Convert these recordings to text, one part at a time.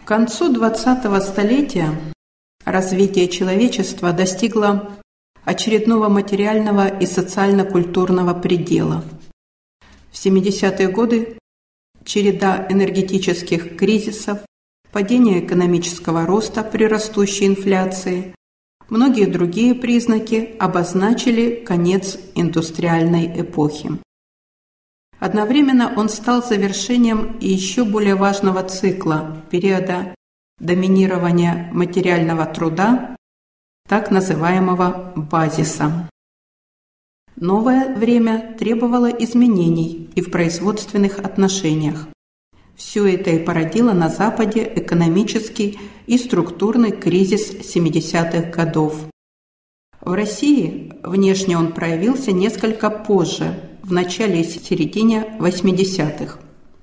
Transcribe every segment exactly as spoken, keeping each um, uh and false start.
концу двадцатого столетия развитие человечества достигло очередного материального и социально-культурного предела. В семидесятые годы череда энергетических кризисов, падение экономического роста при растущей инфляции, многие другие признаки обозначили конец индустриальной эпохи. Одновременно он стал завершением еще более важного цикла, периода доминирования материального труда, так называемого базиса. Новое время требовало изменений и в производственных отношениях. Все это и породило на Западе экономический и структурный кризис семидесятых годов. В России внешне он проявился несколько позже, в начале и середине восьмидесятых.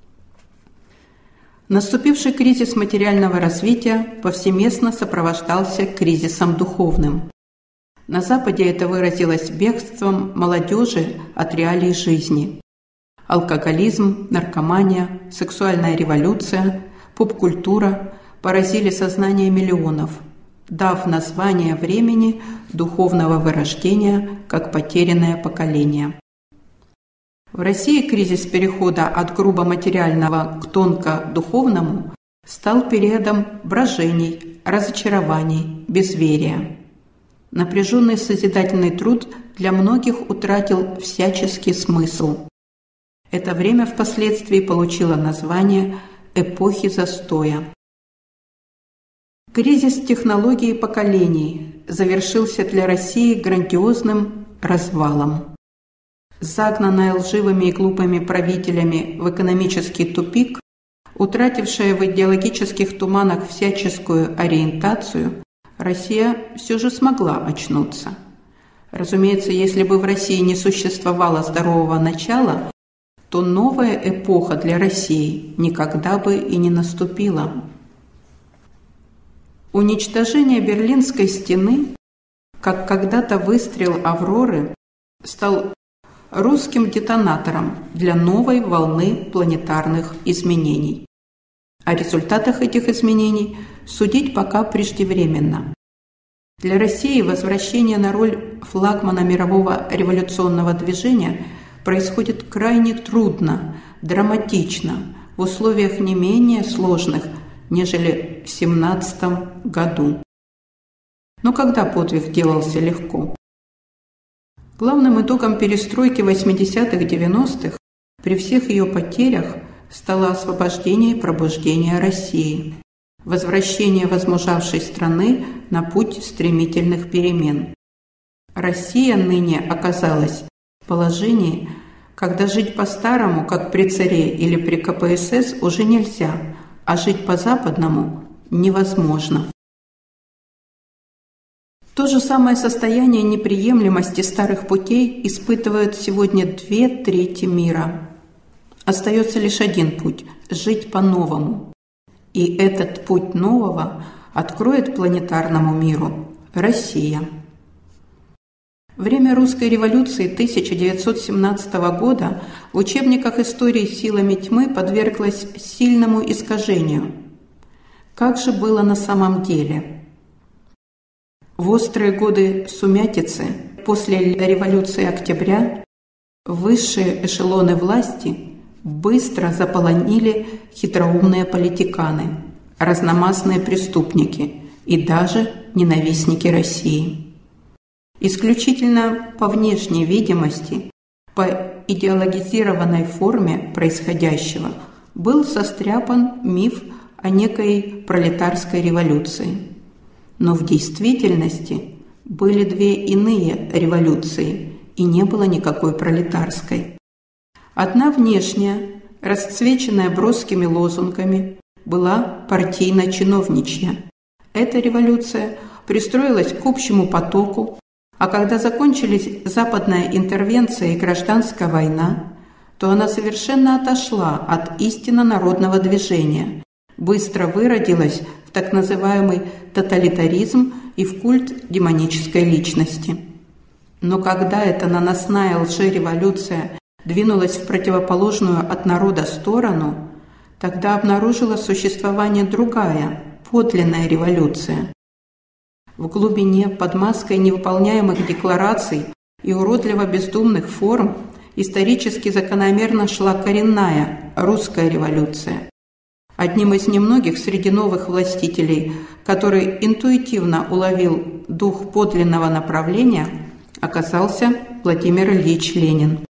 Наступивший кризис материального развития повсеместно сопровождался кризисом духовным. На Западе это выразилось бегством молодежи от реалий жизни. Алкоголизм, наркомания, сексуальная революция, поп-культура поразили сознание миллионов, дав название времени духовного вырождения как потерянное поколение. В России кризис перехода от грубо материального к тонко духовному стал периодом брожений, разочарований, безверия. Напряженный созидательный труд для многих утратил всяческий смысл. Это время впоследствии получило название эпохи застоя. Кризис технологий и поколений завершился для России грандиозным развалом. Загнанная лживыми и глупыми правителями в экономический тупик, утратившая в идеологических туманах всяческую ориентацию, Россия все же смогла очнуться. Разумеется, если бы в России не существовало здорового начала, то новая эпоха для России никогда бы и не наступила. Уничтожение Берлинской стены, как когда-то выстрел Авроры, стал русским детонатором для новой волны планетарных изменений. О результатах этих изменений судить пока преждевременно. Для России возвращение на роль флагмана мирового революционного движения происходит крайне трудно, драматично, в условиях не менее сложных, нежели в семнадцатом году. Но когда подвиг делался легко? Главным итогом перестройки восьмидесятых-девяностых при всех ее потерях стало освобождение и пробуждение России, возвращение возмужавшей страны на путь стремительных перемен. Россия ныне оказалась в положении, когда жить по-старому, как при царе или при ка пэ эс эс, уже нельзя, а жить по-западному невозможно. То же самое состояние неприемлемости старых путей испытывают сегодня две трети мира. Остается лишь один путь – жить по-новому. И этот путь нового откроет планетарному миру Россия. Время русской революции тысяча девятьсот семнадцатого года в учебниках истории силами тьмы подверглось сильному искажению. Как же было на самом деле? В острые годы сумятицы после революции октября высшие эшелоны власти быстро заполонили хитроумные политиканы, разномастные преступники и даже ненавистники России. Исключительно по внешней видимости, по идеологизированной форме происходящего был состряпан миф о некой пролетарской революции. Но в действительности были две иные революции, и не было никакой пролетарской. Одна внешняя, расцвеченная броскими лозунгами, была партийно-чиновничья. Эта революция пристроилась к общему потоку, а когда закончились западная интервенция и гражданская война, то она совершенно отошла от истинно народного движения, быстро выродилась в так называемый тоталитаризм и в культ демонической личности. Но когда эта наносная лжереволюция двинулась в противоположную от народа сторону, тогда обнаружила существование другая, подлинная революция. В глубине, под маской невыполняемых деклараций и уродливо-бездумных форм исторически закономерно шла коренная русская революция. Одним из немногих среди новых властителей, который интуитивно уловил дух подлинного направления, оказался Владимир Ильич Ленин.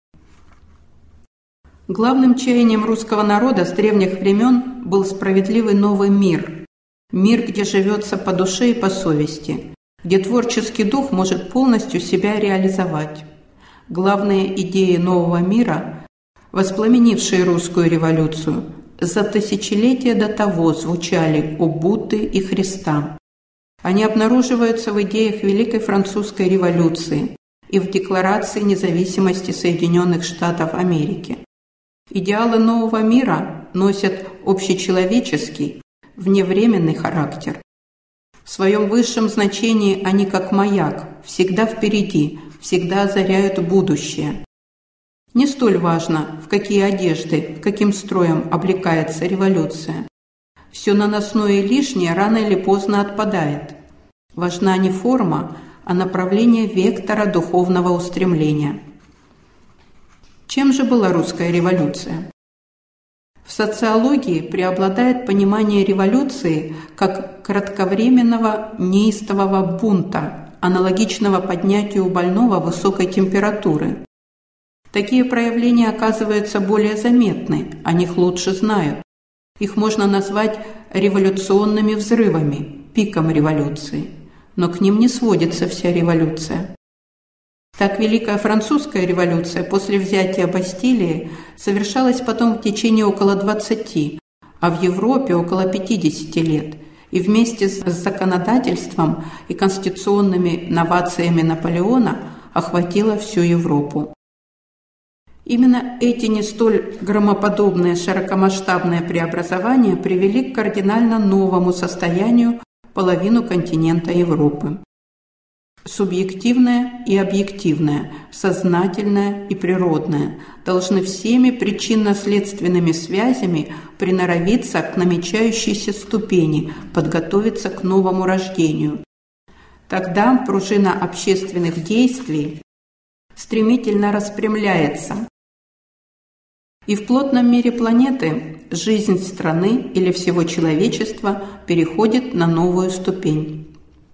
Главным чаянием русского народа с древних времен был справедливый новый мир. Мир, где живется по душе и по совести, где творческий дух может полностью себя реализовать. Главные идеи нового мира, воспламенившие русскую революцию, за тысячелетия до того звучали у Будды и Христа. Они обнаруживаются в идеях Великой Французской революции и в Декларации независимости Соединенных Штатов Америки. Идеалы нового мира носят общечеловеческий, вневременный характер. В своем высшем значении они как маяк, всегда впереди, всегда озаряют будущее. Не столь важно, в какие одежды, каким строем облекается революция. Все наносное и лишнее рано или поздно отпадает. Важна не форма, а направление вектора духовного устремления. Чем же была русская революция? В социологии преобладает понимание революции как кратковременного неистового бунта, аналогичного поднятию у больного высокой температуры. Такие проявления оказываются более заметны, о них лучше знают. Их можно назвать революционными взрывами, пиком революции. Но к ним не сводится вся революция. Так Великая Французская революция после взятия Бастилии совершалась потом в течение около двадцати, а в Европе около пятидесяти лет, и вместе с законодательством и конституционными новациями Наполеона охватила всю Европу. Именно эти не столь громоподобные широкомасштабные преобразования привели к кардинально новому состоянию половину континента Европы. Субъективное и объективное, сознательное и природное должны всеми причинно-следственными связями приноровиться к намечающейся ступени, подготовиться к новому рождению. Тогда пружина общественных действий стремительно распрямляется, и в плотном мире планеты жизнь страны или всего человечества переходит на новую ступень.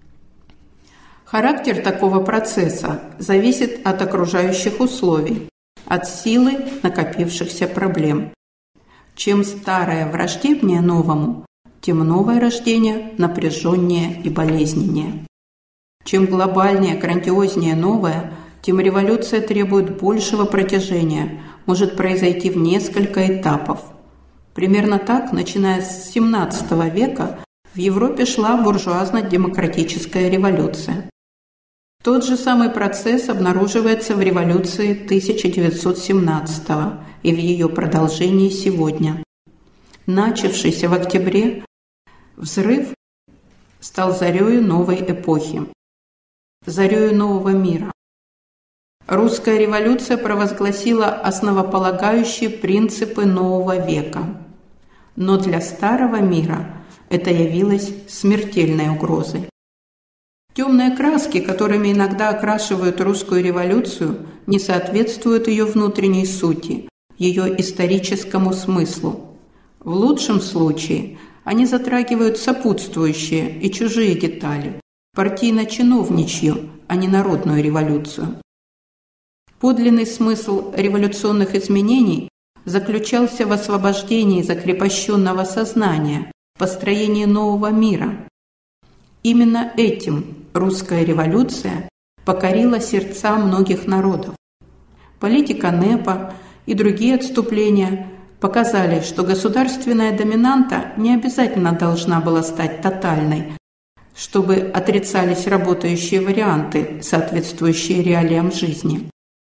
Характер такого процесса зависит от окружающих условий, от силы накопившихся проблем. Чем старое враждебнее новому, тем новое рождение напряженнее и болезненнее. Чем глобальнее, грандиознее новое, тем революция требует большего протяжения, может произойти в несколько этапов. Примерно так, начиная с семнадцатого века, в Европе шла буржуазно-демократическая революция. Тот же самый процесс обнаруживается в революции тысяча девятьсот семнадцатого и в ее продолжении сегодня. Начавшийся в октябре взрыв стал зарею новой эпохи, зарею нового мира. Русская революция провозгласила основополагающие принципы нового века. Но для старого мира это явилось смертельной угрозой. Темные краски, которыми иногда окрашивают русскую революцию, не соответствуют ее внутренней сути, ее историческому смыслу. В лучшем случае они затрагивают сопутствующие и чужие детали, партийно-чиновничью, а не народную революцию. Подлинный смысл революционных изменений заключался в освобождении закрепощенного сознания, построении нового мира. Именно этим русская революция покорила сердца многих народов. Политика НЭПа и другие отступления показали, что государственная доминанта не обязательно должна была стать тотальной, чтобы отрицались работающие варианты, соответствующие реалиям жизни.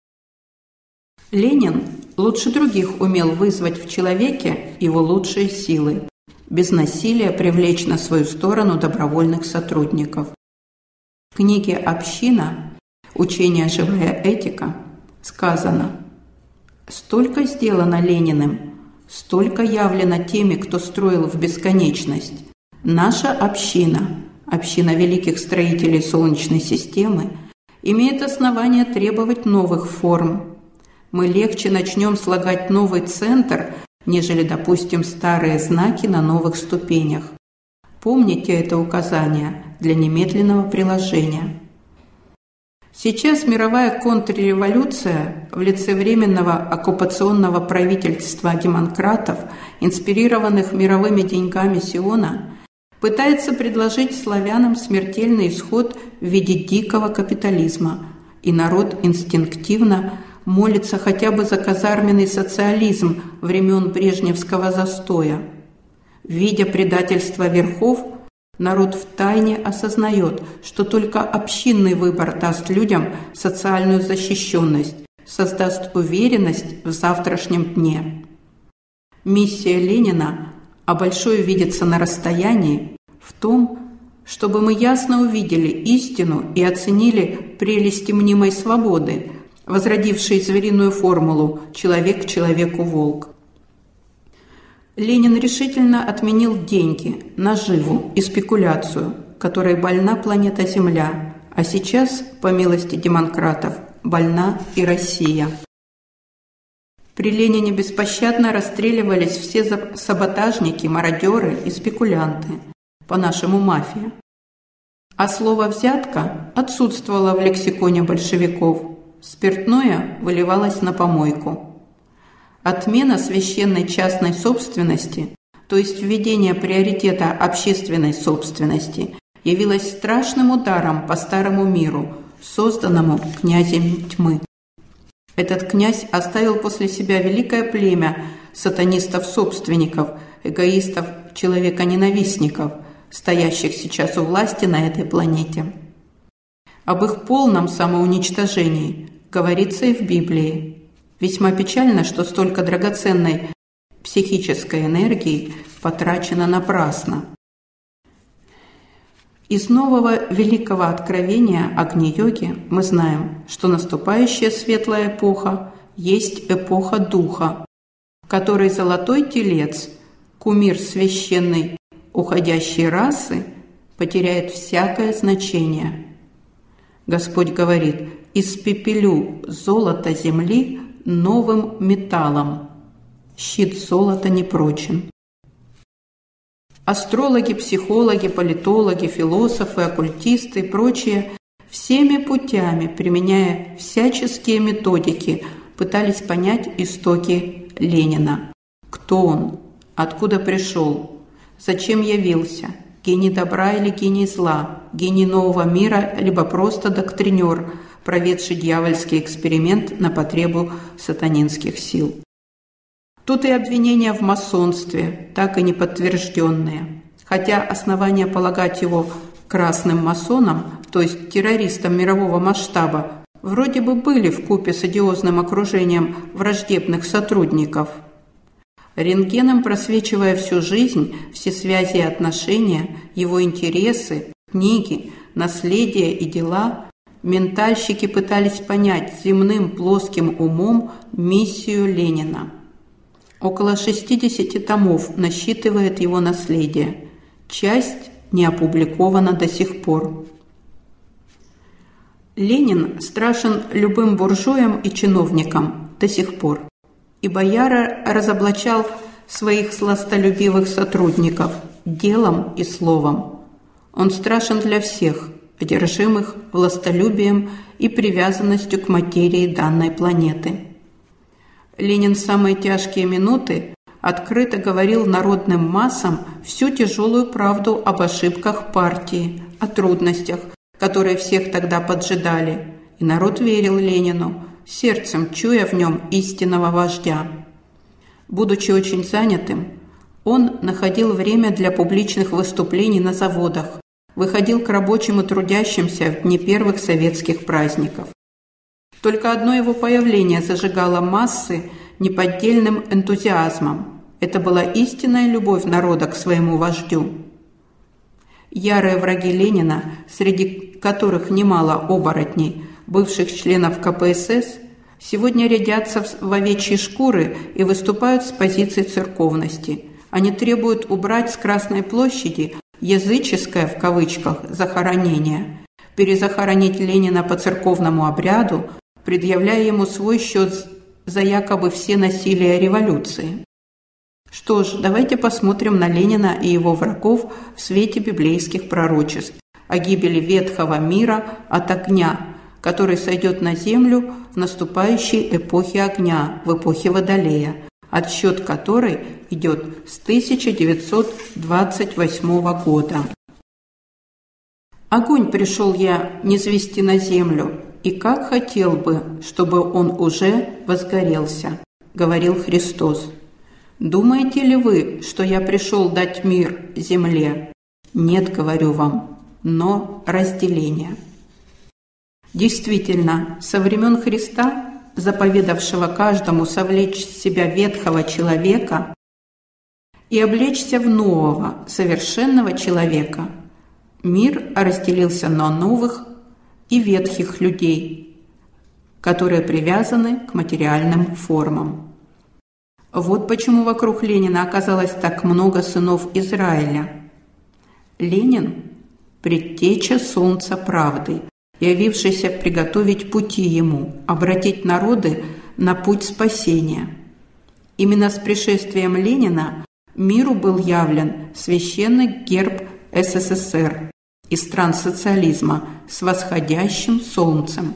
Ленин лучше других умел вызвать в человеке его лучшие силы, без насилия привлечь на свою сторону добровольных сотрудников. В книге «Община. Учение «Живая этика» сказано: «Столько сделано Лениным, столько явлено теми, кто строил в бесконечность. Наша община, община великих строителей Солнечной системы, имеет основание требовать новых форм. Мы легче начнем слагать новый центр, нежели допустим старые знаки на новых ступенях. Помните это указание для немедленного приложения. Сейчас мировая контрреволюция в лице Временного оккупационного правительства демократов, инспирированных мировыми деньгами Сиона, пытается предложить славянам смертельный исход в виде дикого капитализма, и народ инстинктивно молится хотя бы за казарменный социализм времен Брежневского застоя. Видя предательство верхов, народ втайне осознает, что только общинный выбор даст людям социальную защищенность, создаст уверенность в завтрашнем дне. Миссия Ленина, а большое видится на расстоянии, в том, чтобы мы ясно увидели истину и оценили прелести мнимой свободы, возродившей звериную формулу «человек человеку волк». Ленин решительно отменил деньги, наживу и спекуляцию, которой больна планета Земля, а сейчас, по милости демократов, больна и Россия. При Ленине беспощадно расстреливались все саботажники, мародеры и спекулянты, по-нашему мафия. А слово «взятка» отсутствовало в лексиконе большевиков, спиртное выливалось на помойку. Отмена священной частной собственности, то есть введение приоритета общественной собственности, явилась страшным ударом по старому миру, созданному князем тьмы. Этот князь оставил после себя великое племя сатанистов-собственников, эгоистов, человеконенавистников, стоящих сейчас у власти на этой планете. Об их полном самоуничтожении говорится и в Библии. Весьма печально, что столько драгоценной психической энергии потрачено напрасно. Из нового великого откровения Агни-йоги мы знаем, что наступающая светлая эпоха есть эпоха Духа, в которой золотой телец, кумир священной уходящей расы, потеряет всякое значение. Господь говорит: «Испепелю золото земли новым металлом. Щит золота не прочен». Астрологи, психологи, политологи, философы, оккультисты и прочие всеми путями, применяя всяческие методики, пытались понять истоки Ленина. Кто он? Откуда пришел? Зачем явился? Гений добра или гений зла? Гений нового мира, либо просто доктринер, проведший дьявольский эксперимент на потребу сатанинских сил? Тут и обвинения в масонстве, так и не подтвержденные. Хотя основания полагать его красным масоном, то есть террористом мирового масштаба, вроде бы были вкупе с одиозным окружением враждебных сотрудников. Рентгеном просвечивая всю жизнь, все связи и отношения, его интересы, книги, наследие и дела, ментальщики пытались понять земным плоским умом миссию Ленина. Около шестидесяти томов насчитывает его наследие. Часть не опубликована до сих пор. Ленин страшен любым буржуям и чиновникам до сих пор, ибо яро разоблачал своих сластолюбивых сотрудников делом и словом. Он страшен для всех, одержимых властолюбием и привязанностью к материи данной планеты. Ленин в самые тяжкие минуты открыто говорил народным массам всю тяжелую правду об ошибках партии, о трудностях, которые всех тогда поджидали, и народ верил Ленину, сердцем чуя в нем истинного вождя. Будучи очень занятым, он находил время для публичных выступлений на заводах, выходил к рабочим и трудящимся в дни первых советских праздников. Только одно его появление зажигало массы неподдельным энтузиазмом. Это была истинная любовь народа к своему вождю. Ярые враги Ленина, среди которых немало оборотней, бывших членов ка пэ эс эс, сегодня рядятся в овечьи шкуры и выступают с позиции церковности. Они требуют убрать с Красной площади «языческое» в кавычках захоронение, перезахоронить Ленина по церковному обряду, предъявляя ему свой счет за якобы все насилия революции. Что ж, давайте посмотрим на Ленина и его врагов в свете библейских пророчеств о гибели ветхого мира от огня, который сойдет на землю в наступающей эпохе огня, в эпохе Водолея, отсчет которой идет с тысяча девятьсот двадцать восьмого года. «Огонь пришел я низвести на землю, и как хотел бы, чтобы он уже возгорелся», — говорил Христос. «Думаете ли вы, что я пришел дать мир земле? Нет, говорю вам, но разделение». Действительно, со времен Христа, заповедавшего каждому совлечь с себя ветхого человека и облечься в нового, совершенного человека, мир разделился на новых и ветхих людей, которые привязаны к материальным формам. Вот почему вокруг Ленина оказалось так много сынов Израиля. Ленин – предтеча солнца правды, явившийся приготовить пути ему, обратить народы на путь спасения. Именно с пришествием Ленина миру был явлен священный герб эс эс эс эр и стран социализма с восходящим солнцем.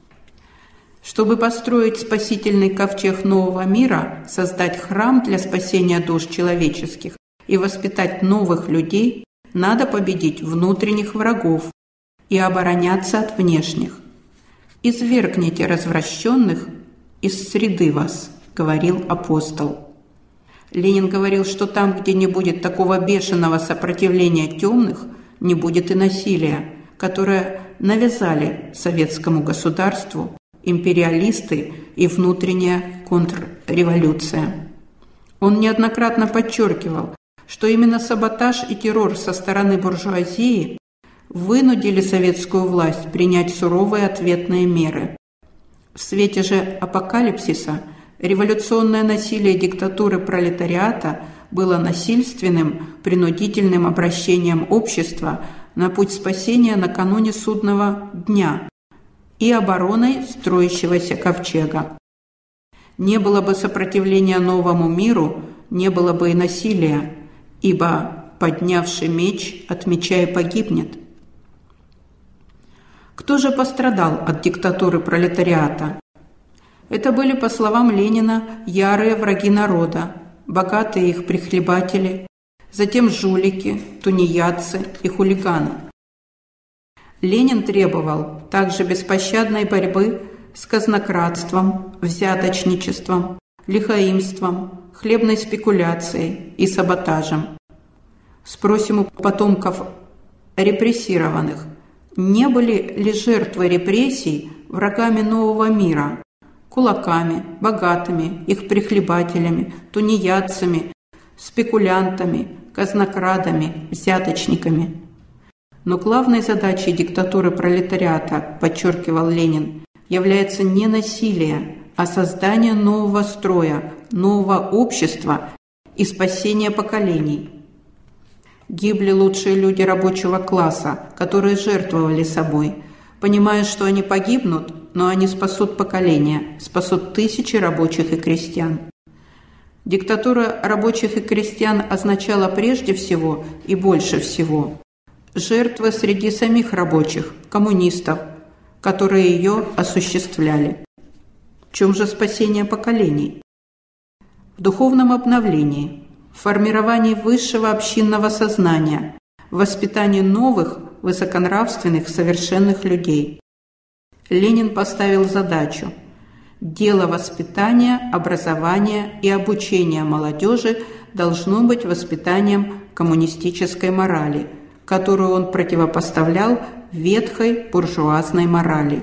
Чтобы построить спасительный ковчег нового мира, создать храм для спасения душ человеческих и воспитать новых людей, надо победить внутренних врагов и обороняться от внешних. «Извергните развращенных из среды вас», — говорил апостол. Ленин говорил, что там, где не будет такого бешеного сопротивления темных, не будет и насилия, которое навязали советскому государству империалисты и внутренняя контрреволюция. Он неоднократно подчеркивал, что именно саботаж и террор со стороны буржуазии вынудили советскую власть принять суровые ответные меры. В свете же апокалипсиса революционное насилие диктатуры пролетариата было насильственным, принудительным обращением общества на путь спасения накануне судного дня и обороной строящегося ковчега. Не было бы сопротивления новому миру, не было бы и насилия, ибо поднявший меч от меча и погибнет. Кто же пострадал от диктатуры пролетариата? Это были, по словам Ленина, ярые враги народа, богатые их прихлебатели, затем жулики, тунеядцы и хулиганы. Ленин требовал также беспощадной борьбы с казнократством, взяточничеством, лихоимством, хлебной спекуляцией и саботажем. Спросим у потомков репрессированных, не были ли жертвы репрессий врагами нового мира, кулаками, богатыми, их прихлебателями, тунеядцами, спекулянтами, казнокрадами, взяточниками? Но главной задачей диктатуры пролетариата, подчеркивал Ленин, является не насилие, а создание нового строя, нового общества и спасение поколений. Гибли лучшие люди рабочего класса, которые жертвовали собой, понимая, что они погибнут, но они спасут поколения, спасут тысячи рабочих и крестьян. Диктатура рабочих и крестьян означала прежде всего и больше всего жертвы среди самих рабочих, коммунистов, которые ее осуществляли. В чем же спасение поколений? В духовном обновлении, в формировании высшего общинного сознания, в воспитании новых, высоконравственных, совершенных людей. Ленин поставил задачу: дело воспитания, образования и обучения молодежи должно быть воспитанием коммунистической морали, которую он противопоставлял ветхой буржуазной морали.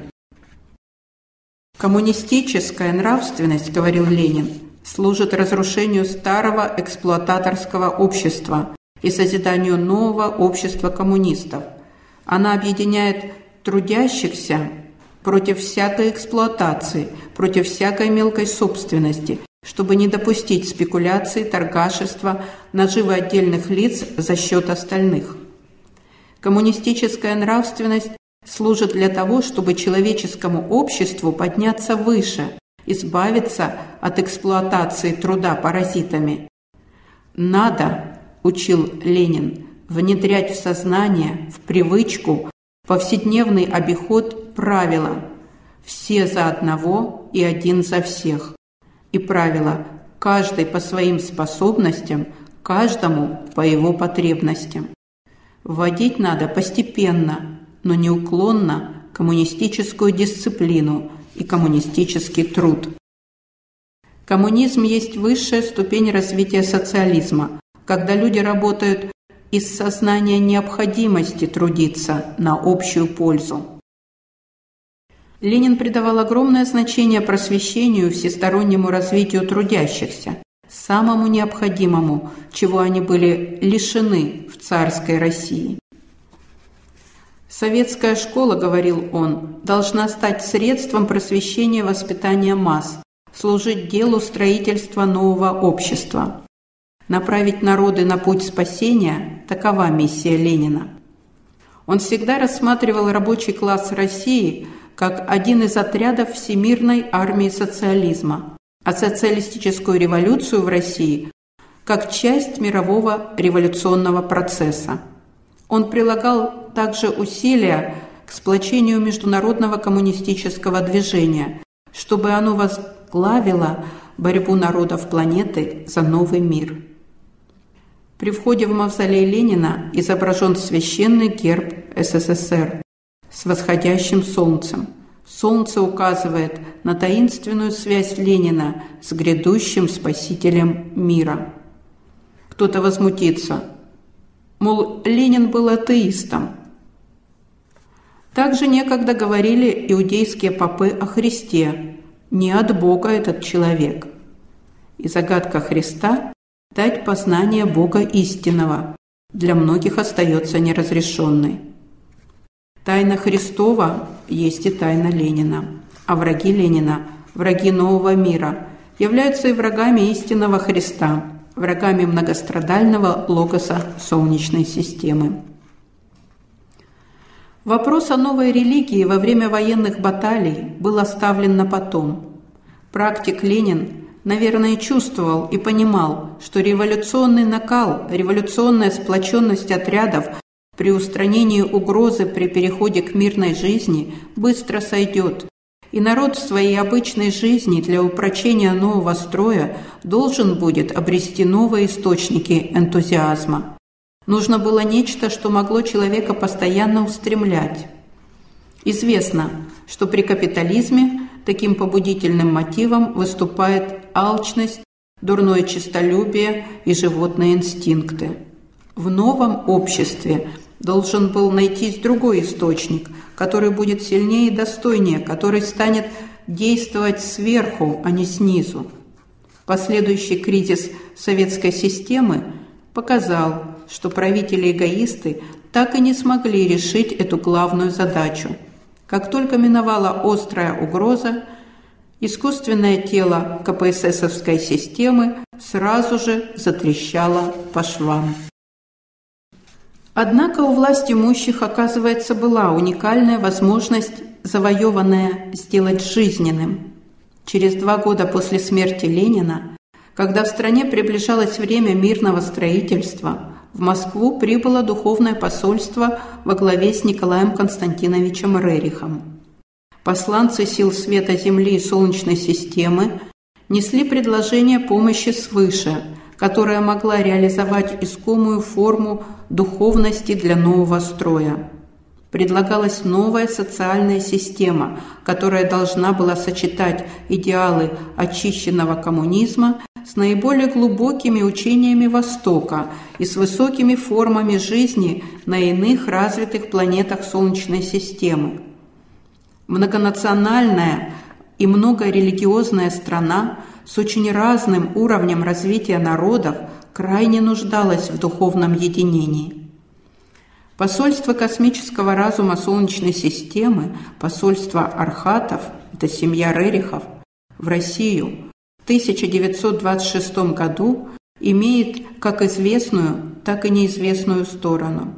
Коммунистическая нравственность, говорил Ленин, служит разрушению старого эксплуататорского общества и созиданию нового общества коммунистов. Она объединяет трудящихся против всякой эксплуатации, против всякой мелкой собственности, чтобы не допустить спекуляций, торгашества, наживы отдельных лиц за счет остальных. Коммунистическая нравственность служит для того, чтобы человеческому обществу подняться выше, избавиться от эксплуатации труда паразитами. «Надо, – учил Ленин, – внедрять в сознание, в привычку, в повседневный обиход правила «все за одного и один за всех» и правило «каждый по своим способностям, каждому по его потребностям». Вводить надо постепенно, но неуклонно коммунистическую дисциплину и коммунистический труд. Коммунизм есть высшая ступень развития социализма, когда люди работают из сознания необходимости трудиться на общую пользу. Ленин придавал огромное значение просвещению и всестороннему развитию трудящихся, самому необходимому, чего они были лишены в царской России. «Советская школа, – говорил он, – должна стать средством просвещения и воспитания масс, служить делу строительства нового общества. Направить народы на путь спасения – такова миссия Ленина». Он всегда рассматривал рабочий класс России как один из отрядов всемирной армии социализма, а социалистическую революцию в России как часть мирового революционного процесса. Он прилагал также усилия к сплочению международного коммунистического движения, чтобы оно возглавило борьбу народов планеты за новый мир. При входе в мавзолей Ленина изображен священный герб СССР с восходящим солнцем. Солнце указывает на таинственную связь Ленина с грядущим спасителем мира. Кто-то возмутится, мол, Ленин был атеистом. Также некогда говорили иудейские попы о Христе. Не от Бога этот человек. И загадка Христа – дать познание Бога истинного, для многих остается неразрешенной. Тайна Христова есть и тайна Ленина, а враги Ленина, враги нового мира, являются и врагами истинного Христа, врагами многострадального логоса Солнечной системы. Вопрос о новой религии во время военных баталий был оставлен на потом. Практик Ленин, наверное, чувствовал и понимал, что революционный накал, революционная сплоченность отрядов при устранении угрозы при переходе к мирной жизни быстро сойдет, и народ в своей обычной жизни для упрочения нового строя должен будет обрести новые источники энтузиазма. Нужно было нечто, что могло человека постоянно устремлять. Известно, что при капитализме таким побудительным мотивом выступает алчность, дурное честолюбие и животные инстинкты. В новом обществе должен был найтись другой источник, который будет сильнее и достойнее, который станет действовать сверху, а не снизу. Последующий кризис советской системы показал, что правители-эгоисты так и не смогли решить эту главную задачу. Как только миновала острая угроза, искусственное тело КПССовской системы сразу же затрещало по швам. Однако у власть имущих, оказывается, была уникальная возможность, завоеванная, сделать жизненным. Через два года после смерти Ленина, когда в стране приближалось время мирного строительства, в Москву прибыло духовное посольство во главе с Николаем Константиновичем Рерихом. Посланцы сил света Земли и Солнечной системы несли предложение помощи свыше, которая могла реализовать искомую форму духовности для нового строя. Предлагалась новая социальная система, которая должна была сочетать идеалы очищенного коммунизма с наиболее глубокими учениями Востока и с высокими формами жизни на иных развитых планетах Солнечной системы. Многонациональная и многорелигиозная страна с очень разным уровнем развития народов крайне нуждалась в духовном единении. Посольство космического разума Солнечной системы, посольство Архатов, это семья Рерихов, в Россию в тысяча девятьсот двадцать шестом году имеет как известную, так и неизвестную сторону.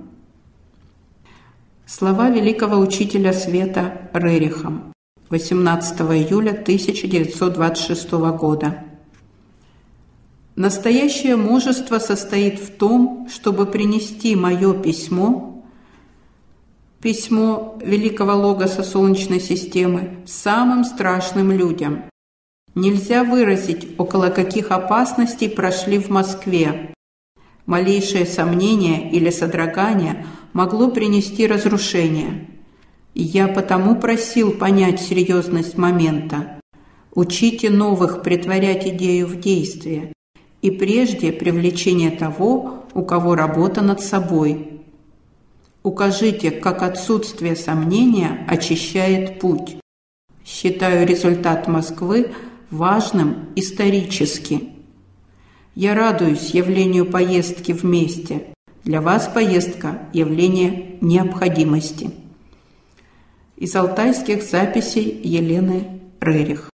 Слова великого учителя света Рериха восемнадцатого июля тысяча девятьсот двадцать шестого года. Настоящее мужество состоит в том, чтобы принести мое письмо, письмо великого логоса Солнечной системы, самым страшным людям. Нельзя выразить, около каких опасностей прошли в Москве. Малейшее сомнение или содрогание могло принести разрушение. И я потому просил понять серьезность момента. Учите новых претворять идею в действие. И прежде привлечение того, у кого работа над собой. Укажите, как отсутствие сомнения очищает путь. Считаю результат Москвы важным исторически. Я радуюсь явлению поездки вместе. Для вас поездка – явление необходимости. Из алтайских записей Елены Рерих.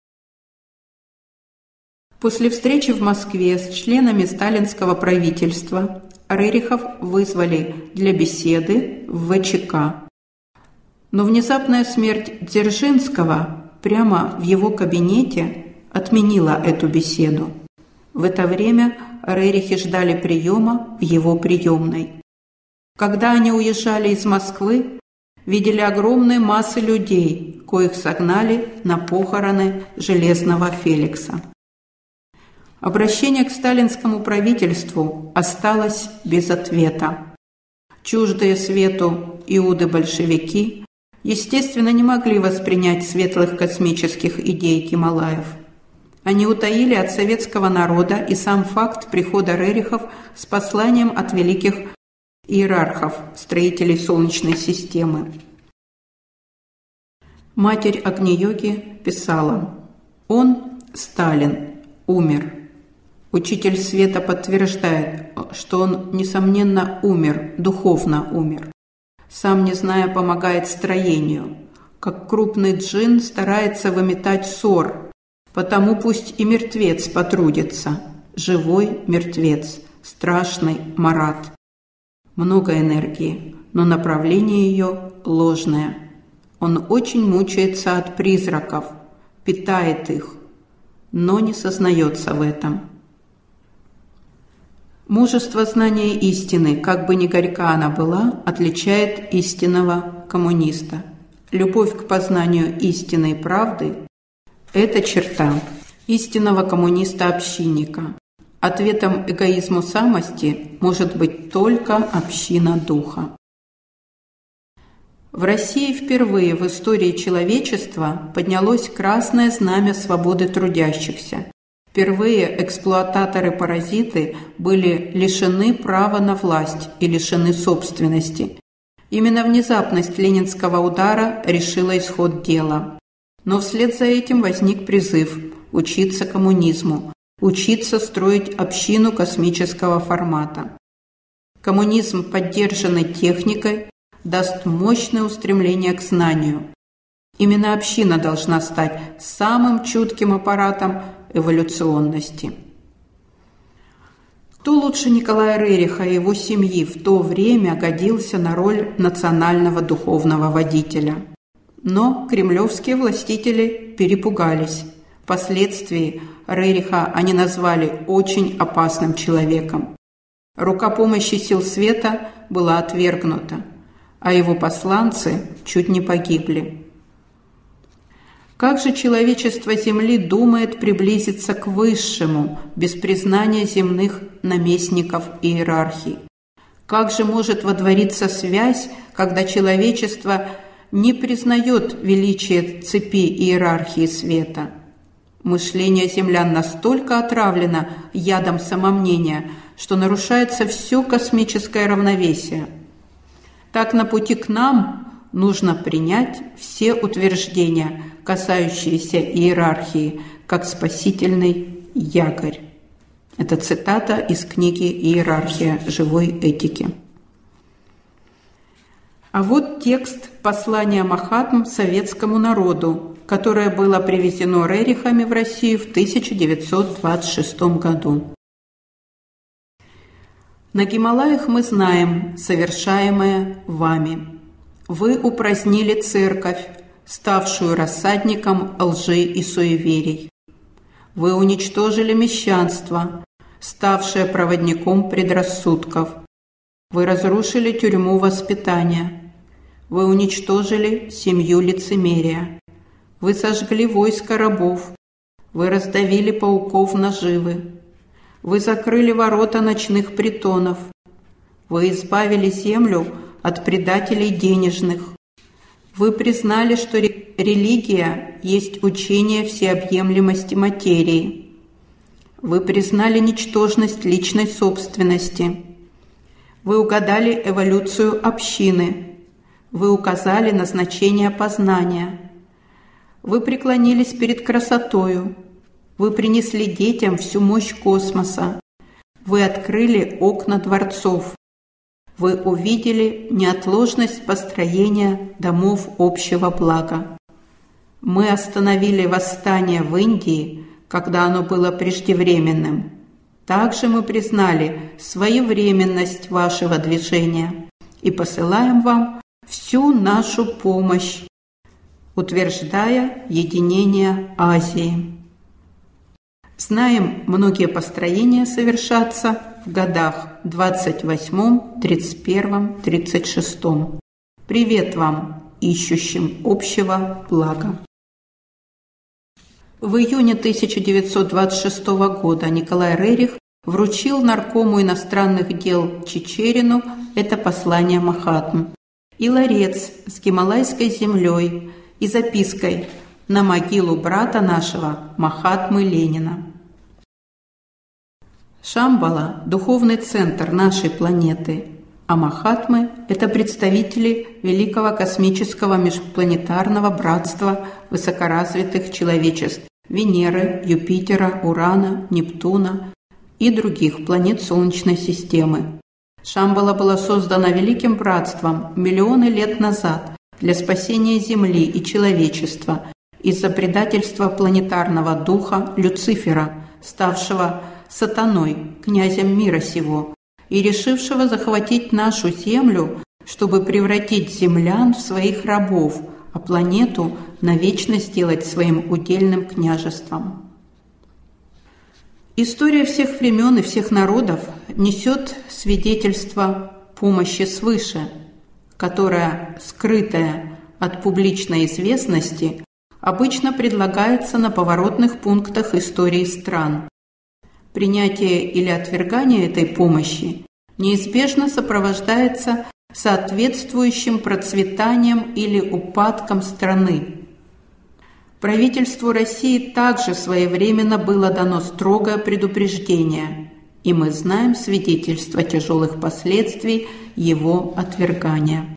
После встречи в Москве с членами сталинского правительства Рерихов вызвали для беседы в ВЧК. Но внезапная смерть Дзержинского прямо в его кабинете отменила эту беседу. В это время Рерихи ждали приема в его приемной. Когда они уезжали из Москвы, видели огромные массы людей, коих согнали на похороны Железного Феликса. Обращение к сталинскому правительству осталось без ответа. Чуждые свету иуды-большевики, естественно, не могли воспринять светлых космических идей Гималаев. Они утаили от советского народа и сам факт прихода Рерихов с посланием от великих иерархов, строителей Солнечной системы. Матерь Агни-йоги писала: «Он, Сталин, умер». Учитель света подтверждает, что он, несомненно, умер, духовно умер. Сам, не зная, помогает строению. Как крупный джин старается выметать ссор, потому пусть и мертвец потрудится. Живой мертвец, страшный Марат. Много энергии, но направление ее ложное. Он очень мучается от призраков, питает их, но не сознается в этом. Мужество знания истины, как бы ни горька она была, отличает истинного коммуниста. Любовь к познанию истины и правды – это черта истинного коммуниста-общинника. Ответом эгоизму самости может быть только община духа. В России впервые в истории человечества поднялось красное знамя свободы трудящихся. Впервые эксплуататоры-паразиты были лишены права на власть и лишены собственности. Именно внезапность ленинского удара решила исход дела. Но вслед за этим возник призыв учиться коммунизму, учиться строить общину космического формата. Коммунизм, поддержанный техникой, даст мощное устремление к знанию. Именно община должна стать самым чутким аппаратом эволюционности. Кто лучше Николая Рериха и его семьи в то время годился на роль национального духовного водителя? Но кремлевские властители перепугались. Впоследствии Рериха они назвали очень опасным человеком. Рука помощи сил света была отвергнута, а его посланцы чуть не погибли. Как же человечество Земли думает приблизиться к Высшему без признания земных наместников и иерархий? Как же может водвориться связь, когда человечество не признает величие цепи иерархии света? Мышление землян настолько отравлено ядом самомнения, что нарушается все космическое равновесие. Так на пути к нам нужно принять все утверждения, касающиеся иерархии, как спасительный якорь. Это цитата из книги «Иерархия живой этики». А вот текст послания Махатм советскому народу, которое было привезено Рерихами в Россию в тысяча девятьсот двадцать шестом году. На Гималаях мы знаем совершаемое вами. Вы упразднили церковь, ставшую рассадником лжи и суеверий. Вы уничтожили мещанство, ставшее проводником предрассудков. Вы разрушили тюрьму воспитания. Вы уничтожили семью лицемерия. Вы сожгли войско рабов. Вы раздавили пауков наживы. Вы закрыли ворота ночных притонов. Вы избавили землю от предателей денежных. Вы признали, что религия есть учение всеобъемлемости материи. Вы признали ничтожность личной собственности. Вы угадали эволюцию общины. Вы указали назначение познания. Вы преклонились перед красотою. Вы принесли детям всю мощь космоса. Вы открыли окна дворцов. Вы увидели неотложность построения домов общего блага. Мы остановили восстание в Индии, когда оно было преждевременным. Также мы признали своевременность вашего движения и посылаем вам всю нашу помощь, утверждая единение Азии. Знаем, многие построения совершатся в годах двадцать восьмом, тридцать первом, тридцать шестом. Привет вам, ищущим общего блага. В июне тысяча девятьсот двадцать шестого года Николай Рерих вручил наркому иностранных дел Чичерину это послание Махатм и ларец с гималайской землей и запиской на могилу брата нашего Махатмы Ленина. Шамбала – духовный центр нашей планеты, а Махатмы – это представители великого космического межпланетарного братства высокоразвитых человечеств Венеры, Юпитера, Урана, Нептуна и других планет Солнечной системы. Шамбала была создана Великим Братством миллионы лет назад для спасения Земли и человечества из-за предательства планетарного духа Люцифера, ставшего сатаной, князем мира сего, и решившего захватить нашу Землю, чтобы превратить землян в своих рабов, а планету навечно сделать своим удельным княжеством. История всех времен и всех народов несет свидетельство помощи свыше, которая, скрытая от публичной известности, обычно предлагается на поворотных пунктах истории стран. Принятие или отвергание этой помощи неизбежно сопровождается соответствующим процветанием или упадком страны. Правительству России также своевременно было дано строгое предупреждение, и мы знаем свидетельства тяжелых последствий его отвергания.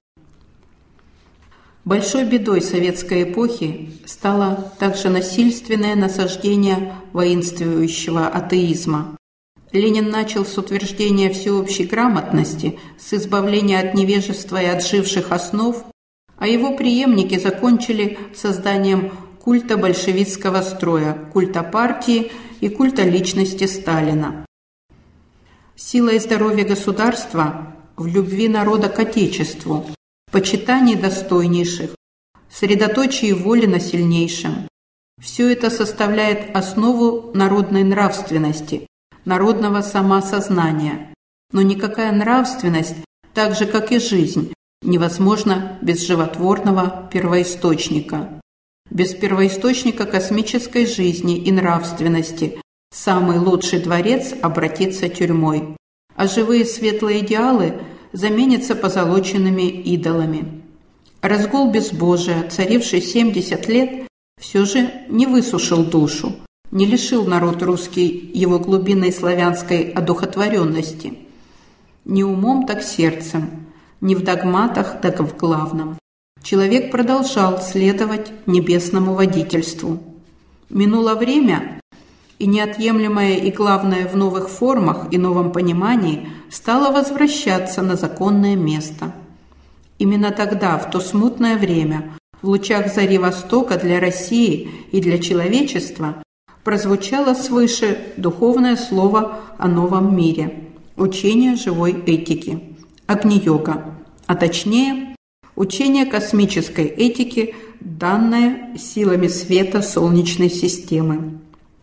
Большой бедой советской эпохи стало также насильственное насаждение воинствующего атеизма. Ленин начал с утверждения всеобщей грамотности, с избавления от невежества и отживших основ, а его преемники закончили созданием культа большевистского строя, культа партии и культа личности Сталина. Сила и здоровье государства в любви народа к Отечеству, почитании достойнейших, средоточии воли на сильнейшем. Все это составляет основу народной нравственности, народного самосознания. Но никакая нравственность, так же как и жизнь, невозможна без животворного первоисточника. Без первоисточника космической жизни и нравственности самый лучший дворец обратится тюрьмой, а живые светлые идеалы заменятся позолоченными идолами. Разгул безбожия, царивший семьдесят лет, все же не высушил душу, не лишил народ русский его глубинной славянской одухотворенности. Не умом, так сердцем, не в догматах, так и в главном. Человек продолжал следовать небесному водительству. Минуло время, и неотъемлемое и главное в новых формах и новом понимании стало возвращаться на законное место. Именно тогда, в то смутное время, в лучах зари Востока для России и для человечества прозвучало свыше духовное слово о новом мире, учение живой этики, Агни-йога, а точнее, учение космической этики, данное силами света Солнечной системы.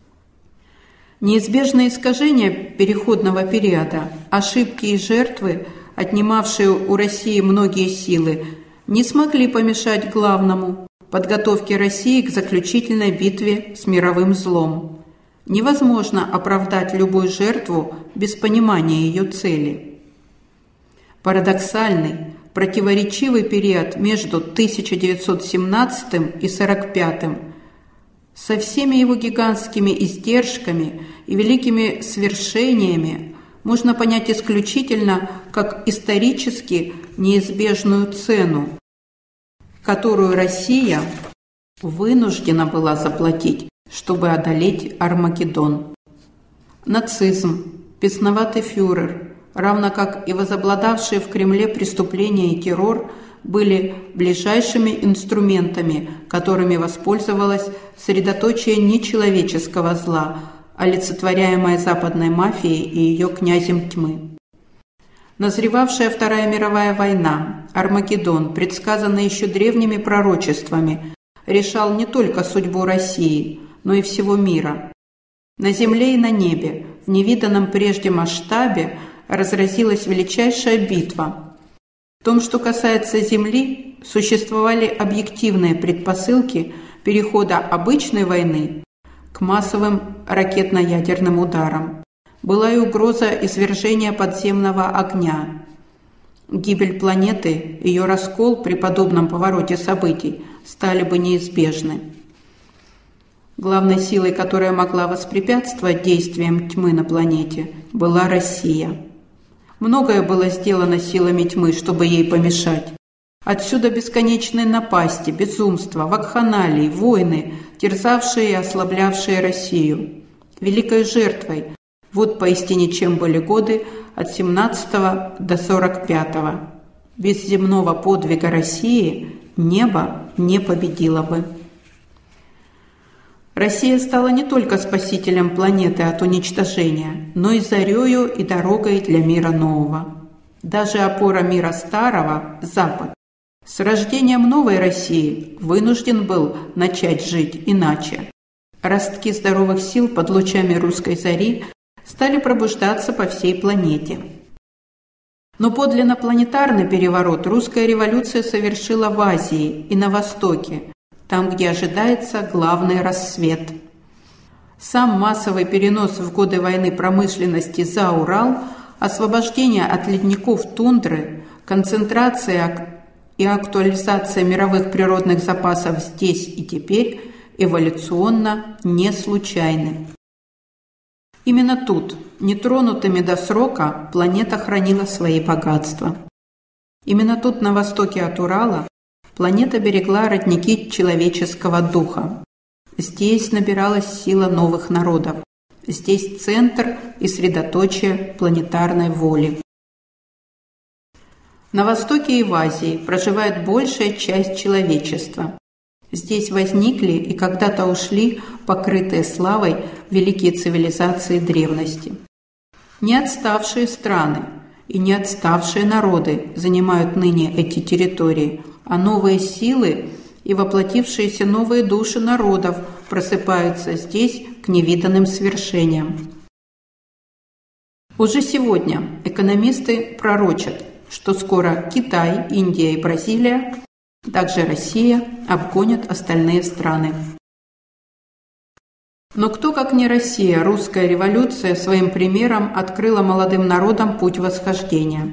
Неизбежные искажения переходного периода, ошибки и жертвы, отнимавшие у России многие силы, не смогли помешать главному – подготовке России к заключительной битве с мировым злом. Невозможно оправдать любую жертву без понимания ее цели. Парадоксальный, противоречивый период между тысяча девятьсот семнадцатым и сорок пятым со всеми его гигантскими издержками и великими свершениями можно понять исключительно как исторически неизбежную цену, которую Россия вынуждена была заплатить, чтобы одолеть Армагеддон. Нацизм, бесноватый фюрер, равно как и возобладавшие в Кремле преступления и террор, были ближайшими инструментами, которыми воспользовалось средоточие нечеловеческого зла, олицетворяемое западной мафией и ее князем тьмы. Назревавшая Вторая мировая война, Армагеддон, предсказанный еще древними пророчествами, решал не только судьбу России, но и всего мира. На земле и на небе, в невиданном прежде масштабе, разразилась величайшая битва. В том, что касается Земли, существовали объективные предпосылки перехода обычной войны к массовым ракетно-ядерным ударам. Была и угроза извержения подземного огня. Гибель планеты, ее раскол при подобном повороте событий стали бы неизбежны. Главной силой, которая могла воспрепятствовать действиям тьмы на планете, была Россия. Многое было сделано силами тьмы, чтобы ей помешать. Отсюда бесконечные напасти, безумства, вакханалии, войны, терзавшие и ослаблявшие Россию. Великой жертвой – вот поистине чем были годы от семнадцатого до сорок пятого. Без земного подвига России небо не победило бы. Россия стала не только спасителем планеты от уничтожения, но и зарею и дорогой для мира нового. Даже опора мира старого, Запад, с рождением новой России вынужден был начать жить иначе. Ростки здоровых сил под лучами русской зари стали пробуждаться по всей планете. Но подлинно планетарный переворот русская революция совершила в Азии и на Востоке, там, где ожидается главный рассвет. Сам массовый перенос в годы войны промышленности за Урал, освобождение от ледников тундры, концентрация и актуализация мировых природных запасов здесь и теперь эволюционно не случайны. Именно тут, нетронутыми до срока, планета хранила свои богатства. Именно тут, на востоке от Урала, планета берегла родники человеческого духа. Здесь набиралась сила новых народов. Здесь центр и средоточие планетарной воли. На Востоке и в Азии проживает большая часть человечества. Здесь возникли и когда-то ушли покрытые славой великие цивилизации древности. Не отставшие страны и не отставшие народы занимают ныне эти территории, а новые силы и воплотившиеся новые души народов просыпаются здесь к невиданным свершениям. Уже сегодня экономисты пророчат, что скоро Китай, Индия и Бразилия, также Россия, обгонят остальные страны. Но кто, как не Россия, русская революция своим примером открыла молодым народам путь восхождения.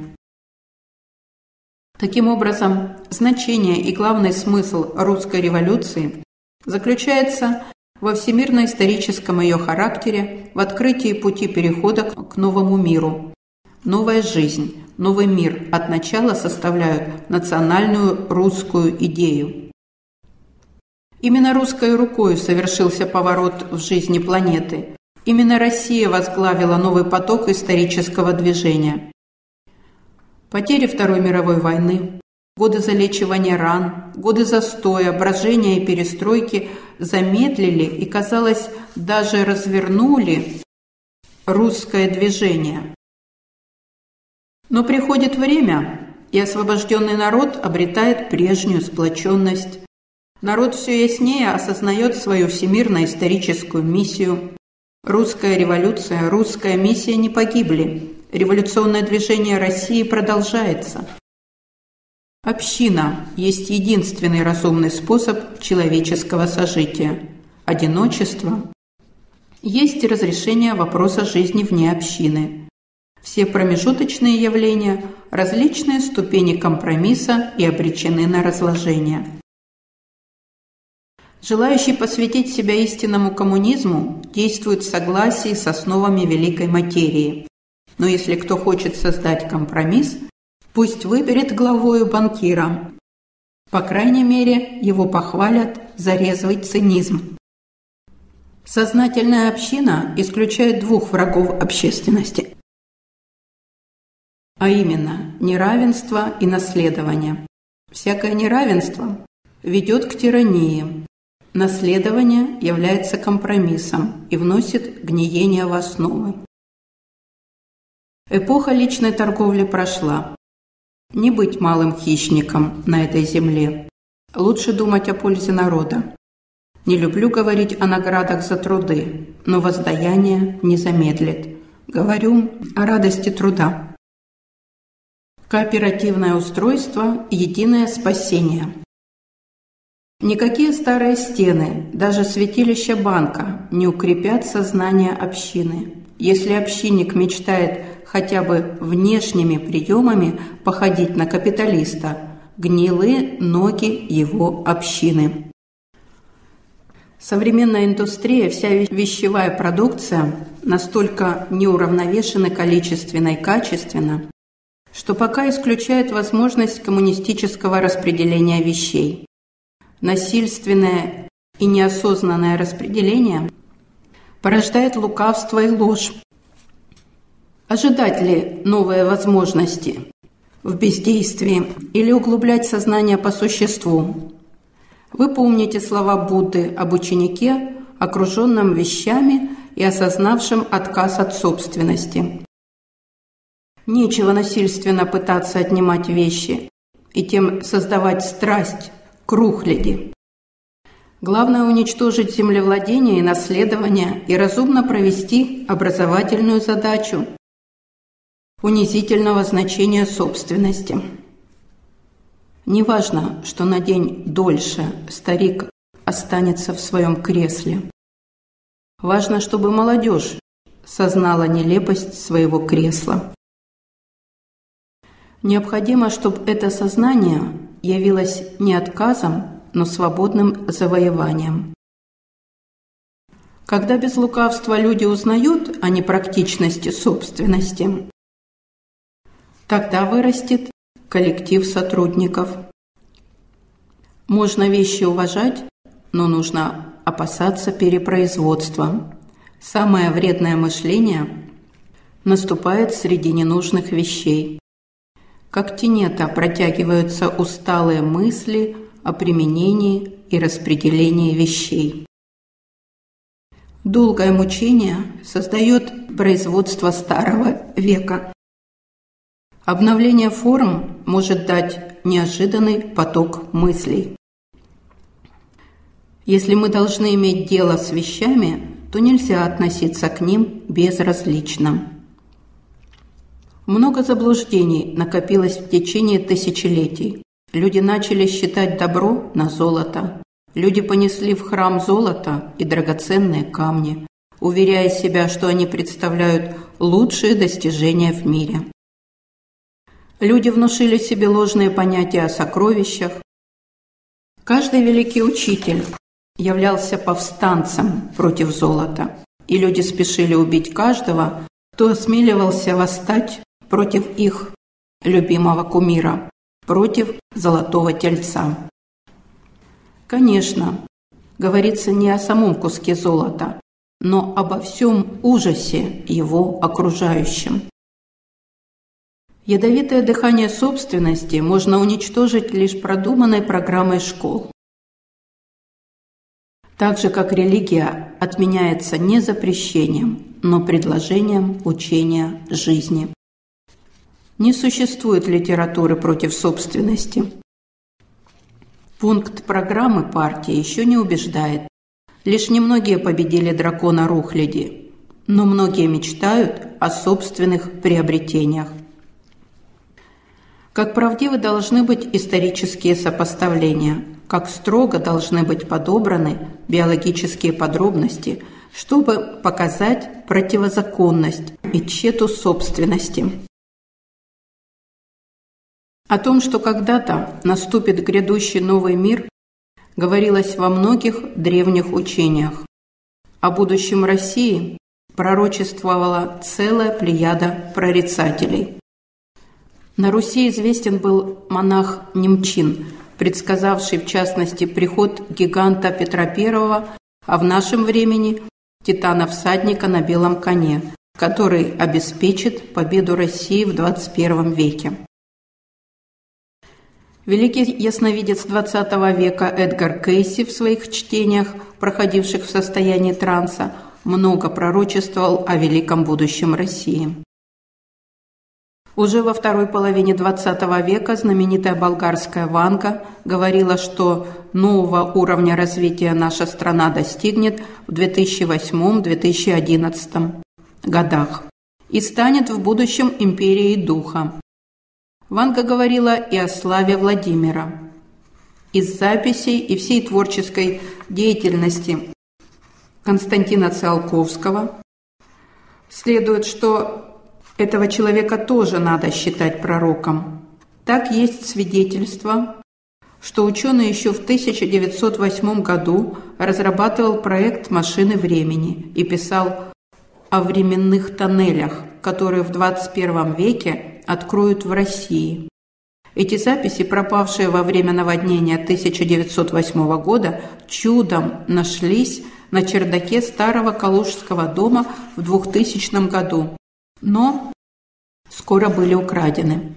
Таким образом, значение и главный смысл русской революции заключается во всемирно-историческом ее характере, в открытии пути перехода к новому миру. Новая жизнь, новый мир от начала составляют национальную русскую идею. Именно русской рукой совершился поворот в жизни планеты. Именно Россия возглавила новый поток исторического движения. Потери Второй мировой войны, годы залечивания ран, годы застоя, брожения и перестройки замедлили и, казалось, даже развернули русское движение. Но приходит время, и освобожденный народ обретает прежнюю сплоченность. Народ все яснее осознает свою всемирно-историческую миссию. Русская революция, русская миссия не погибли. Революционное движение России продолжается. Община есть единственный разумный способ человеческого сожития. Одиночество есть разрешение вопроса жизни вне общины. Все промежуточные явления – различные ступени компромисса и обречены на разложение. Желающий посвятить себя истинному коммунизму действует в согласии с основами великой материи. Но если кто хочет создать компромисс, пусть выберет главою банкира. По крайней мере, его похвалят за резвый цинизм. Сознательная община исключает двух врагов общественности, а именно неравенство и наследование. Всякое неравенство ведет к тирании. Наследование является компромиссом и вносит гниение в основы. Эпоха личной торговли прошла. Не быть малым хищником на этой земле. Лучше думать о пользе народа. Не люблю говорить о наградах за труды, но воздаяние не замедлит. Говорю о радости труда. Кооперативное устройство – единое спасение. Никакие старые стены, даже святилища банка, не укрепят сознание общины. Если общинник мечтает хотя бы внешними приемами походить на капиталиста, гнилы ноги его общины. Современная индустрия, вся вещевая продукция настолько неуравновешена количественно и качественно, что пока исключает возможность коммунистического распределения вещей. Насильственное и неосознанное распределение порождает лукавство и ложь. Ожидать ли новые возможности в бездействии или углублять сознание по существу? Вы помните слова Будды об ученике, окруженном вещами и осознавшем отказ от собственности. Нечего насильственно пытаться отнимать вещи и тем создавать страсть к рухляди. Главное уничтожить землевладение и наследование и разумно провести образовательную задачу унизительного значения собственности. Неважно, что на день дольше старик останется в своем кресле. Важно, чтобы молодежь сознала нелепость своего кресла. Необходимо, чтобы это сознание явилось не отказом, но свободным завоеванием. Когда без лукавства люди узнают о непрактичности собственности, тогда вырастет коллектив сотрудников. Можно вещи уважать, но нужно опасаться перепроизводства. Самое вредное мышление наступает среди ненужных вещей. Как тенета протягиваются усталые мысли о применении и распределении вещей. Долгое мучение создает производство старого века. Обновление форм может дать неожиданный поток мыслей. Если мы должны иметь дело с вещами, то нельзя относиться к ним безразлично. Много заблуждений накопилось в течение тысячелетий. Люди начали считать добро на золото. Люди понесли в храм золото и драгоценные камни, уверяя себя, что они представляют лучшие достижения в мире. Люди внушили себе ложные понятия о сокровищах. Каждый великий учитель являлся повстанцем против золота, и люди спешили убить каждого, кто осмеливался восстать против их любимого кумира, против золотого тельца. Конечно, говорится не о самом куске золота, но обо всем ужасе его окружающем. Ядовитое дыхание собственности можно уничтожить лишь продуманной программой школ. Так же, как религия отменяется не запрещением, но предложением учения жизни. Не существует литературы против собственности. Пункт программы партии еще не убеждает. Лишь немногие победили дракона Рухляди, но многие мечтают о собственных приобретениях. Как правдивы должны быть исторические сопоставления, как строго должны быть подобраны биологические подробности, чтобы показать противозаконность и тщету собственности. О том, что когда-то наступит грядущий новый мир, говорилось во многих древних учениях. О будущем России пророчествовала целая плеяда прорицателей. На Руси известен был монах Немчин, предсказавший, в частности, приход гиганта Петра Первого, а в нашем времени – титана-всадника на белом коне, который обеспечит победу России в двадцать первом веке. Великий ясновидец двадцатого века Эдгар Кейси в своих чтениях, проходивших в состоянии транса, много пророчествовал о великом будущем России. Уже во второй половине двадцатого века знаменитая болгарская Ванга говорила, что нового уровня развития наша страна достигнет в две тысячи восьмом — две тысячи одиннадцатом годах и станет в будущем империей духа. Ванга говорила и о славе Владимира. Из записей и всей творческой деятельности Константина Циолковского следует, что этого человека тоже надо считать пророком. Так есть свидетельство, что ученый еще в тысяча девятьсот восьмом году разрабатывал проект машины времени и писал о временных тоннелях, которые в двадцать первом веке откроют в России. Эти записи, пропавшие во время наводнения тысяча девятьсот восьмого года, чудом нашлись на чердаке старого Калужского дома в двухтысячном году, но скоро были украдены.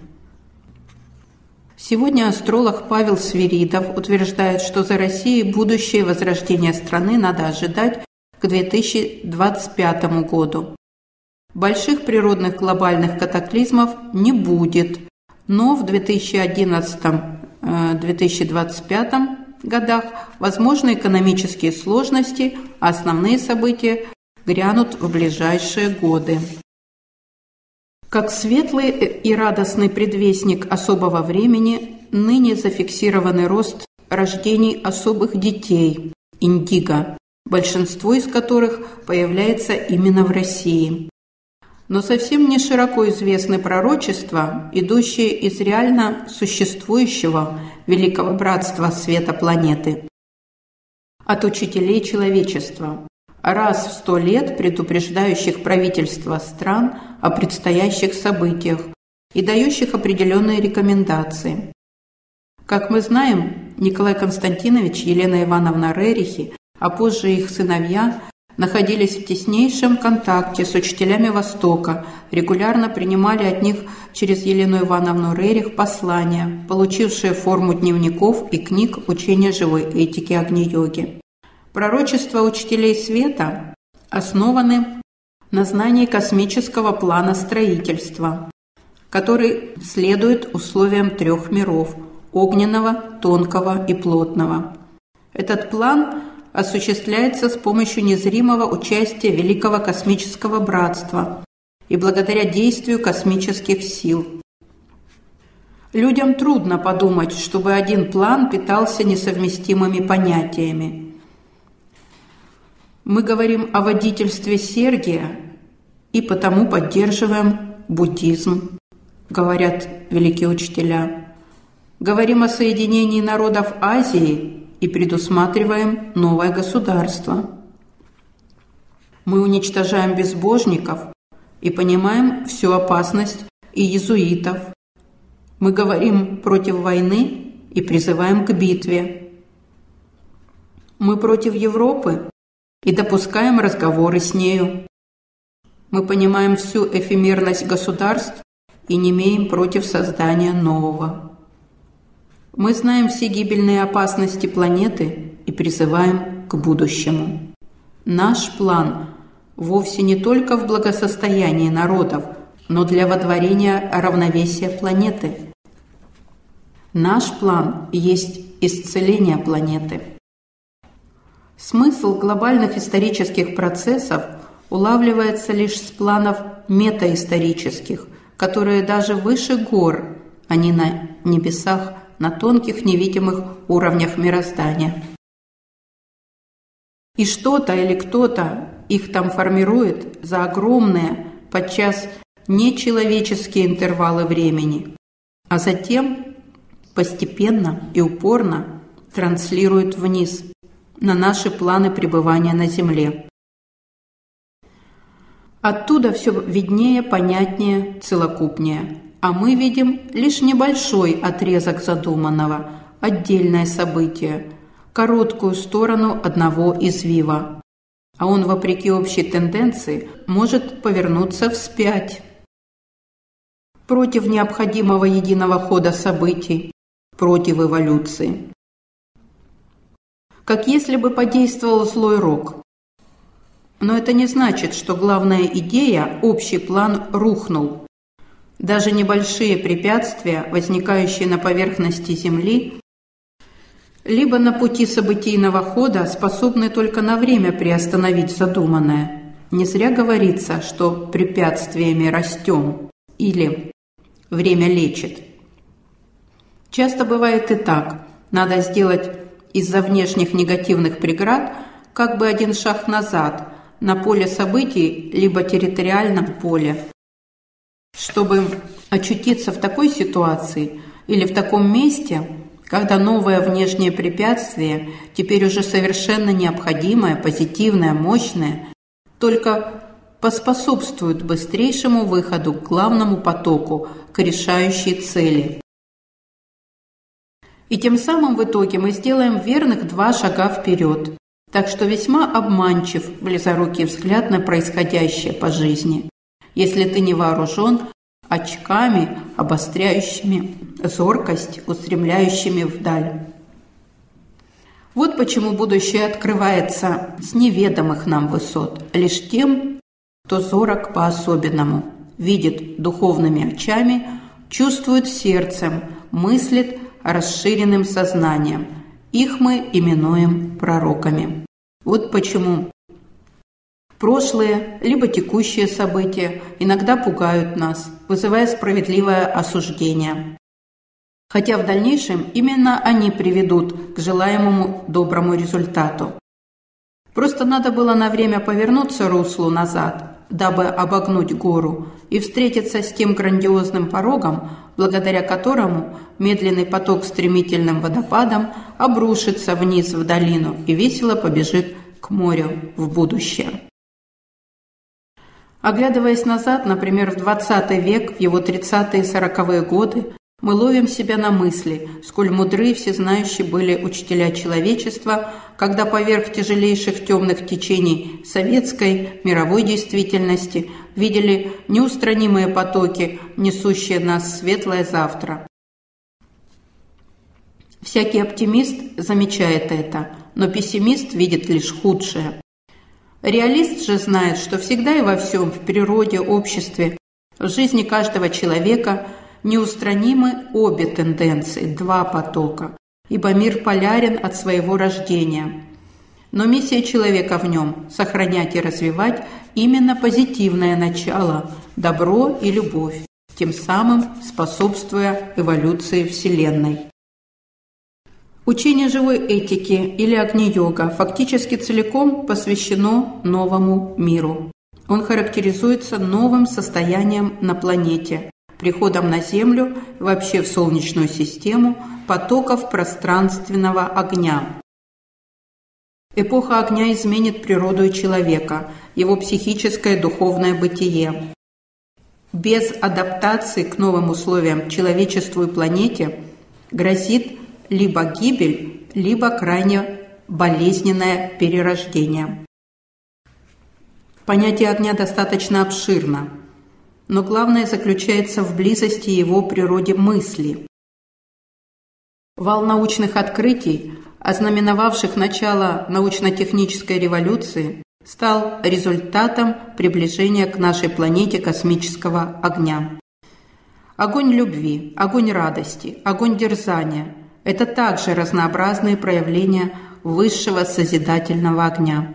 Сегодня астролог Павел Свиридов утверждает, что за Россией будущее возрождение страны надо ожидать к две тысячи двадцать пятому году. Больших природных глобальных катаклизмов не будет, но в две тысячи одиннадцатом — две тысячи двадцать пятом годах возможны экономические сложности, а основные события грянут в ближайшие годы. Как светлый и радостный предвестник особого времени, ныне зафиксированный рост рождений особых детей, индиго, большинство из которых появляется именно в России. Но совсем не широко известны пророчества, идущие из реально существующего великого братства света планеты, от учителей человечества, раз в сто лет предупреждающих правительства стран о предстоящих событиях и дающих определенные рекомендации. Как мы знаем, Николай Константинович, Елена Ивановна Рерихи, а позже их сыновья, находились в теснейшем контакте с учителями Востока, регулярно принимали от них через Елену Ивановну Рерих послания, получившие форму дневников и книг учения живой этики Агни-йоги. Пророчества учителей света основаны на знании космического плана строительства, который следует условиям трех миров – огненного, тонкого и плотного. Этот план осуществляется с помощью незримого участия Великого космического братства и благодаря действию космических сил. Людям трудно подумать, чтобы один план питался несовместимыми понятиями. Мы говорим о водительстве Сергия и потому поддерживаем буддизм, говорят великие учителя. Говорим о соединении народов Азии и предусматриваем новое государство. Мы уничтожаем безбожников и понимаем всю опасность и иезуитов. Мы говорим против войны и призываем к битве. Мы против Европы и допускаем разговоры с нею. Мы понимаем всю эфемерность государств и не имеем против создания нового. Мы знаем все гибельные опасности планеты и призываем к будущему. Наш план вовсе не только в благосостоянии народов, но для водворения равновесия планеты. Наш план есть исцеление планеты. Смысл глобальных исторических процессов улавливается лишь с планов метаисторических, которые даже выше гор, а не на небесах, на тонких невидимых уровнях мироздания. И что-то или кто-то их там формирует за огромные, подчас нечеловеческие интервалы времени, а затем постепенно и упорно транслирует вниз на наши планы пребывания на Земле. Оттуда все виднее, понятнее, целокупнее, а мы видим лишь небольшой отрезок задуманного, отдельное событие, короткую сторону одного извива, а он, вопреки общей тенденции, может повернуться вспять. Против необходимого единого хода событий, против эволюции. Как если бы подействовал злой рок. Но это не значит, что главная идея, общий план рухнул. Даже небольшие препятствия, возникающие на поверхности Земли, либо на пути событийного хода, способны только на время приостановить задуманное. Не зря говорится, что препятствиями растем, или время лечит. Часто бывает и так. Надо сделать из-за внешних негативных преград как бы один шаг назад на поле событий, либо территориальном поле, чтобы очутиться в такой ситуации или в таком месте, когда новое внешнее препятствие, теперь уже совершенно необходимое, позитивное, мощное, только поспособствует быстрейшему выходу к главному потоку, к решающей цели. И тем самым в итоге мы сделаем верных два шага вперед. Так что весьма обманчив близорукий взгляд на происходящее по жизни, если ты не вооружен очками, обостряющими зоркость, устремляющими вдаль. Вот почему будущее открывается с неведомых нам высот, лишь тем, кто зорок по-особенному, видит духовными очами, чувствует сердцем, мыслит расширенным сознанием. Их мы именуем пророками. Вот почему прошлые либо текущие события иногда пугают нас, вызывая справедливое осуждение. Хотя в дальнейшем именно они приведут к желаемому доброму результату. Просто надо было на время повернуться руслу назад, дабы обогнуть гору и встретиться с тем грандиозным порогом, благодаря которому медленный поток стремительным водопадом обрушится вниз в долину и весело побежит к морю в будущее. Оглядываясь назад, например, в двадцатый век, в его тридцатые и сороковые годы, мы ловим себя на мысли, сколь мудры и всезнающие были учителя человечества, когда поверх тяжелейших темных течений советской мировой действительности видели неустранимые потоки, несущие нас в светлое завтра. Всякий оптимист замечает это, но пессимист видит лишь худшее. Реалист же знает, что всегда и во всем, в природе, обществе, в жизни каждого человека неустранимы обе тенденции, два потока, ибо мир полярен от своего рождения. Но миссия человека в нем – сохранять и развивать именно позитивное начало, добро и любовь, тем самым способствуя эволюции Вселенной. Учение живой этики или Агни-йога фактически целиком посвящено новому миру. Он характеризуется новым состоянием на планете, приходом на Землю, вообще в Солнечную систему, потоков пространственного огня. Эпоха огня изменит природу человека, его психическое и духовное бытие. Без адаптации к новым условиям человечеству и планете грозит либо гибель, либо крайне болезненное перерождение. Понятие огня достаточно обширно. но главное заключается в близости его природе мысли. Вал научных открытий, ознаменовавших начало научно-технической революции, стал результатом приближения к нашей планете космического огня. Огонь любви, огонь радости, огонь дерзания – это также разнообразные проявления высшего созидательного огня.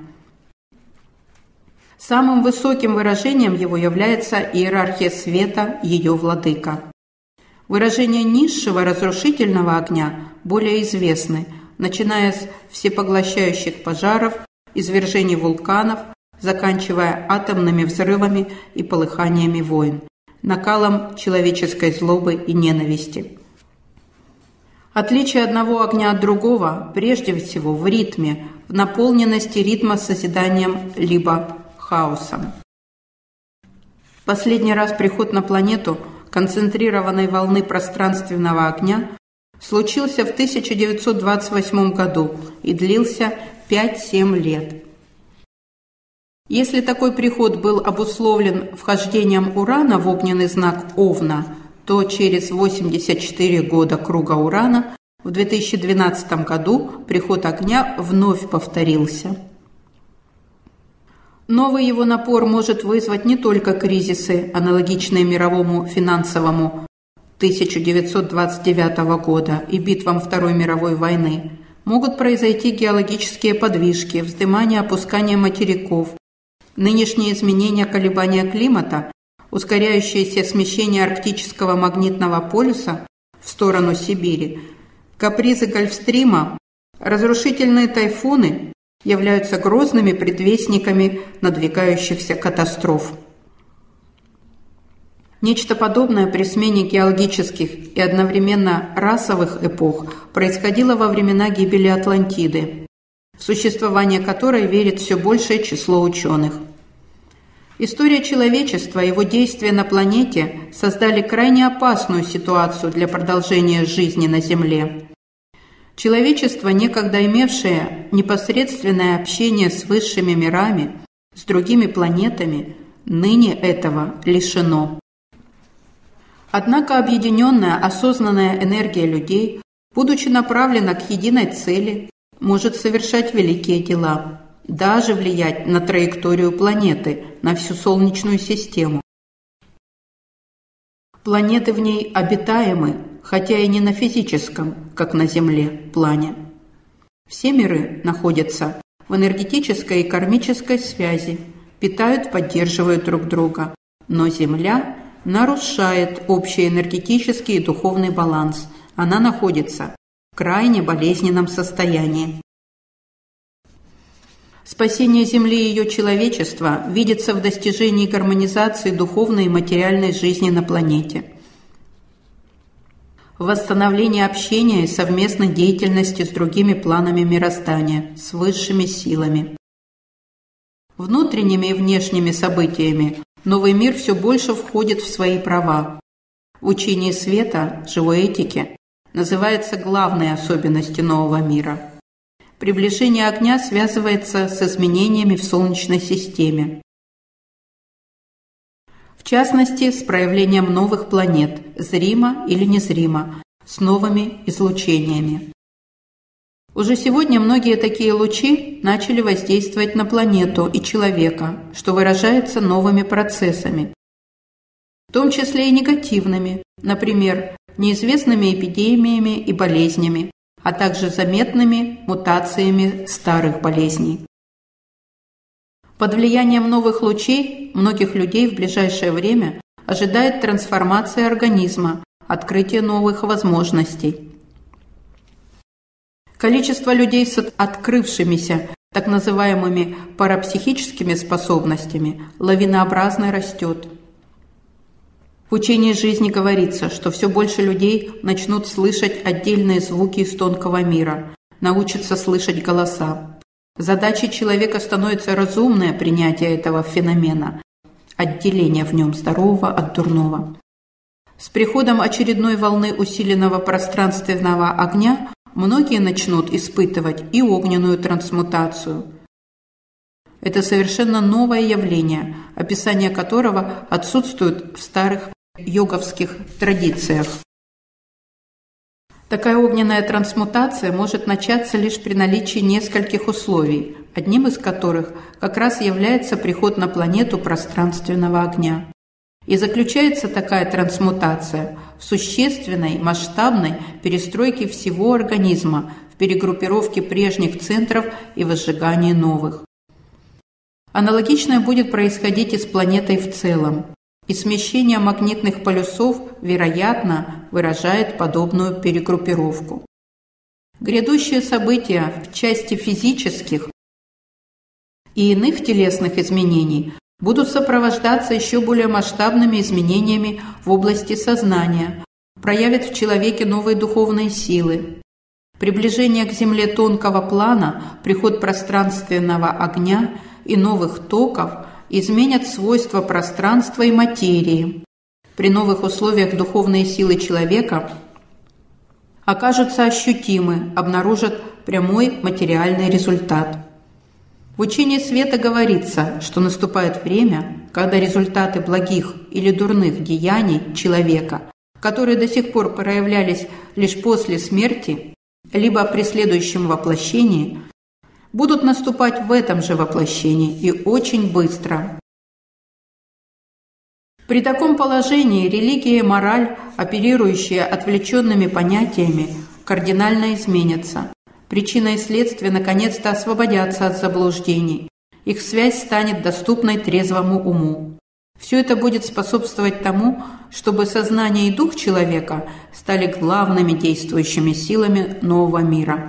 Самым высоким выражением его является иерархия света, ее владыка. Выражения низшего разрушительного огня более известны, начиная с всепоглощающих пожаров, извержений вулканов, заканчивая атомными взрывами и полыханиями войн, накалом человеческой злобы и ненависти. Отличие одного огня от другого прежде всего в ритме, в наполненности ритма созиданием либо хаосом. Последний раз приход на планету концентрированной волны пространственного огня случился в тысяча девятьсот двадцать восьмом году и длился пять-семь лет. Если такой приход был обусловлен вхождением Урана в огненный знак Овна, то через восемьдесят четыре года круга Урана в две тысячи двенадцатом году приход огня вновь повторился. Новый его напор может вызвать не только кризисы, аналогичные мировому финансовому тысяча девятьсот двадцать девятого года и битвам Второй мировой войны. Могут произойти геологические подвижки, вздымание, опускание материков, нынешние изменения колебания климата, ускоряющееся смещение арктического магнитного полюса в сторону Сибири, капризы Гольфстрима, разрушительные тайфуны являются грозными предвестниками надвигающихся катастроф. Нечто подобное при смене геологических и одновременно расовых эпох происходило во времена гибели Атлантиды, в существование которой верит все большее число ученых. История человечества и его действия на планете создали крайне опасную ситуацию для продолжения жизни на Земле. Человечество, некогда имевшее непосредственное общение с высшими мирами, с другими планетами, ныне этого лишено. Однако объединенная осознанная энергия людей, будучи направлена к единой цели, может совершать великие дела, даже влиять на траекторию планеты, на всю Солнечную систему. Планеты в ней обитаемы, хотя и не на физическом, как на Земле, плане. Все миры находятся в энергетической и кармической связи, питают, поддерживают друг друга, но Земля нарушает общий энергетический и духовный баланс. Она находится в крайне болезненном состоянии. Спасение Земли и ее человечества видится в достижении гармонизации духовной и материальной жизни на планете, в восстановлении общения и совместной деятельности с другими планами мироздания, с высшими силами. Внутренними и внешними событиями новый мир все больше входит в свои права. В учении света, живой этике, называется главной особенностью нового мира. Приближение огня связывается с изменениями в Солнечной системе. В частности, с проявлением новых планет, зримо или незримо, с новыми излучениями. Уже сегодня многие такие лучи начали воздействовать на планету и человека, что выражается новыми процессами, в том числе и негативными, например, неизвестными эпидемиями и болезнями, а также заметными мутациями старых болезней. Под влиянием новых лучей многих людей в ближайшее время ожидает трансформация организма, открытие новых возможностей. Количество людей с открывшимися так называемыми парапсихическими способностями лавинообразно растет. В учении жизни говорится, что все больше людей начнут слышать отдельные звуки из тонкого мира, научатся слышать голоса. Задачей человека становится разумное принятие этого феномена, отделение в нем здорового от дурного. С приходом очередной волны усиленного пространственного огня многие начнут испытывать и огненную трансмутацию. Это совершенно новое явление, описание которого отсутствует в старых йоговских традициях. Такая огненная трансмутация может начаться лишь при наличии нескольких условий, одним из которых как раз является приход на планету пространственного огня. И заключается такая трансмутация в существенной, масштабной перестройке всего организма, в перегруппировке прежних центров и возжигании новых. Аналогичное будет происходить и с планетой в целом. И смещение магнитных полюсов, вероятно, выражает подобную перегруппировку. Грядущие события в части физических и иных телесных изменений будут сопровождаться еще более масштабными изменениями в области сознания, проявят в человеке новые духовные силы. Приближение к Земле тонкого плана, приход пространственного огня и новых токов изменят свойства пространства и материи. При новых условиях духовные силы человека окажутся ощутимы, обнаружат прямой материальный результат. В учении света говорится, что наступает время, когда результаты благих или дурных деяний человека, которые до сих пор проявлялись лишь после смерти, либо при следующем воплощении, будут наступать в этом же воплощении и очень быстро. При таком положении религия и мораль, оперирующие отвлеченными понятиями, кардинально изменятся. Причина и следствие наконец-то освободятся от заблуждений. Их связь станет доступной трезвому уму. Все это будет способствовать тому, чтобы сознание и дух человека стали главными действующими силами нового мира.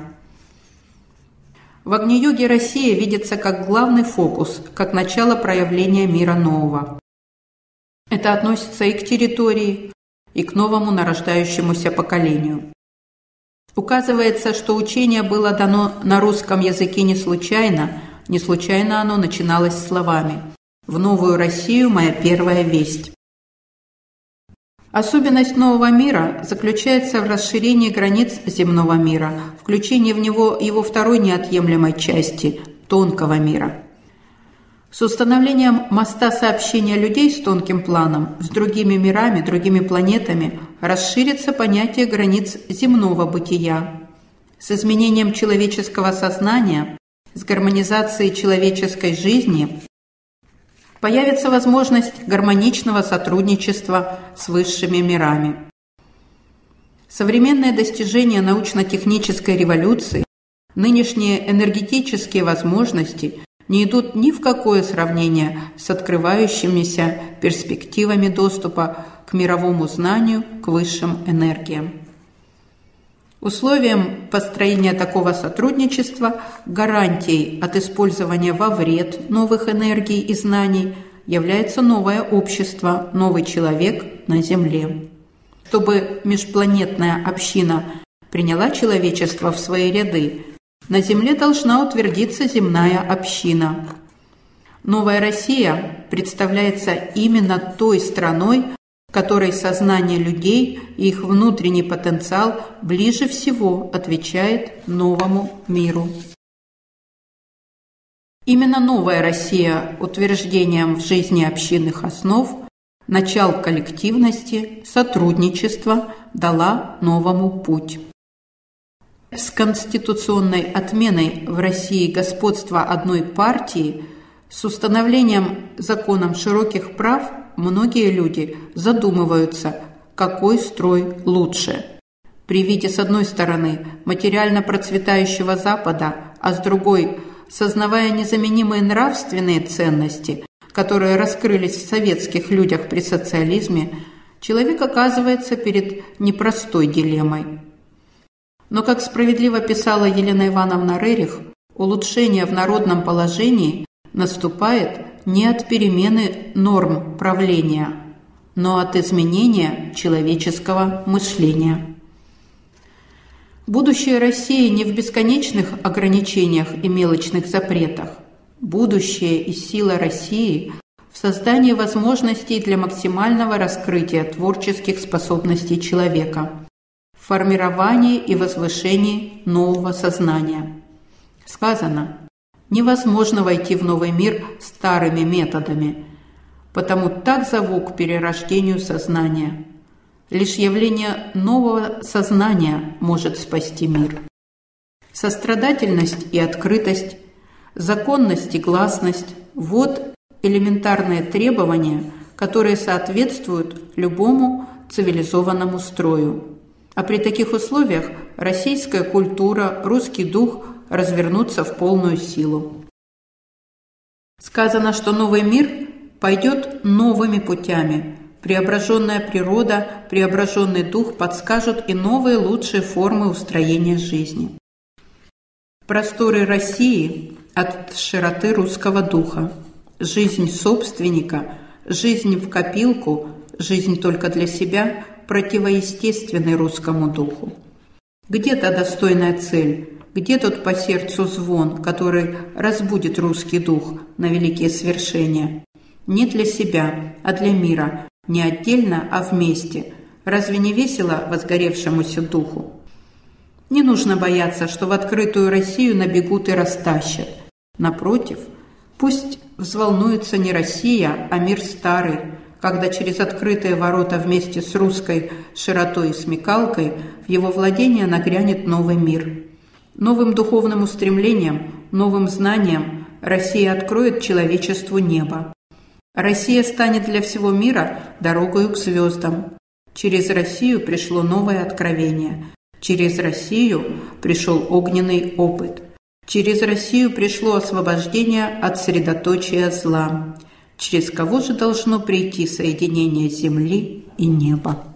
В Агни-йоге Россия видится как главный фокус, как начало проявления мира нового. Это относится и к территории, и к новому нарождающемуся поколению. Указывается, что учение было дано на русском языке не случайно, не случайно оно начиналось словами «В новую Россию моя первая весть». Особенность нового мира заключается в расширении границ земного мира, включении в него его второй неотъемлемой части – тонкого мира. С установлением моста сообщения людей с тонким планом, с другими мирами, другими планетами, расширится понятие границ земного бытия. С изменением человеческого сознания, с гармонизацией человеческой жизни появится возможность гармоничного сотрудничества с высшими мирами. Современные достижения научно-технической революции, нынешние энергетические возможности не идут ни в какое сравнение с открывающимися перспективами доступа к мировому знанию, к высшим энергиям. Условием построения такого сотрудничества, гарантией от использования во вред новых энергий и знаний является новое общество, новый человек на Земле. Чтобы межпланетная община приняла человечество в свои ряды, на Земле должна утвердиться земная община. Новая Россия представляется именно той страной, в которой сознание людей и их внутренний потенциал ближе всего отвечает новому миру. Именно новая Россия утверждением в жизни общинных основ, начал коллективности, сотрудничества дала новому путь. С конституционной отменой в России господства одной партии, с установлением законом широких прав, многие люди задумываются, какой строй лучше. При виде, с одной стороны, материально процветающего Запада, а с другой, сознавая незаменимые нравственные ценности, которые раскрылись в советских людях при социализме, человек оказывается перед непростой дилеммой. Но, как справедливо писала Елена Ивановна Рерих, улучшение в народном положении наступает не от перемены норм правления, но от изменения человеческого мышления. Будущее России не в бесконечных ограничениях и мелочных запретах. Будущее и сила России в создании возможностей для максимального раскрытия творческих способностей человека, в формировании и возвышении нового сознания. Сказано: Невозможно войти в новый мир старыми методами, потому так зову к перерождению сознания. Лишь явление нового сознания может спасти мир. Сострадательность и открытость, законность и гласность – вот элементарные требования, которые соответствуют любому цивилизованному строю. А при таких условиях российская культура, русский дух развернутся в полную силу. Сказано, что новый мир пойдет новыми путями. Преображенная природа, преображенный дух подскажут и новые лучшие формы устроения жизни. Просторы России от широты русского духа. Жизнь собственника, жизнь в копилку, жизнь только для себя противоестественны русскому духу. Где та достойная цель? Где тот по сердцу звон, который разбудит русский дух на великие свершения? Не для себя, а для мира, не отдельно, а вместе. Разве не весело возгоревшемуся духу? Не нужно бояться, что в открытую Россию набегут и растащат. Напротив, пусть взволнуется не Россия, а мир старый, когда через открытые ворота вместе с русской широтой и смекалкой в его владение нагрянет новый мир. Новым духовным устремлением, новым знанием Россия откроет человечеству небо. Россия станет для всего мира дорогою к звездам. Через Россию пришло новое откровение. Через Россию пришел огненный опыт. Через Россию пришло освобождение от средоточия зла. Через кого же должно прийти соединение земли и неба?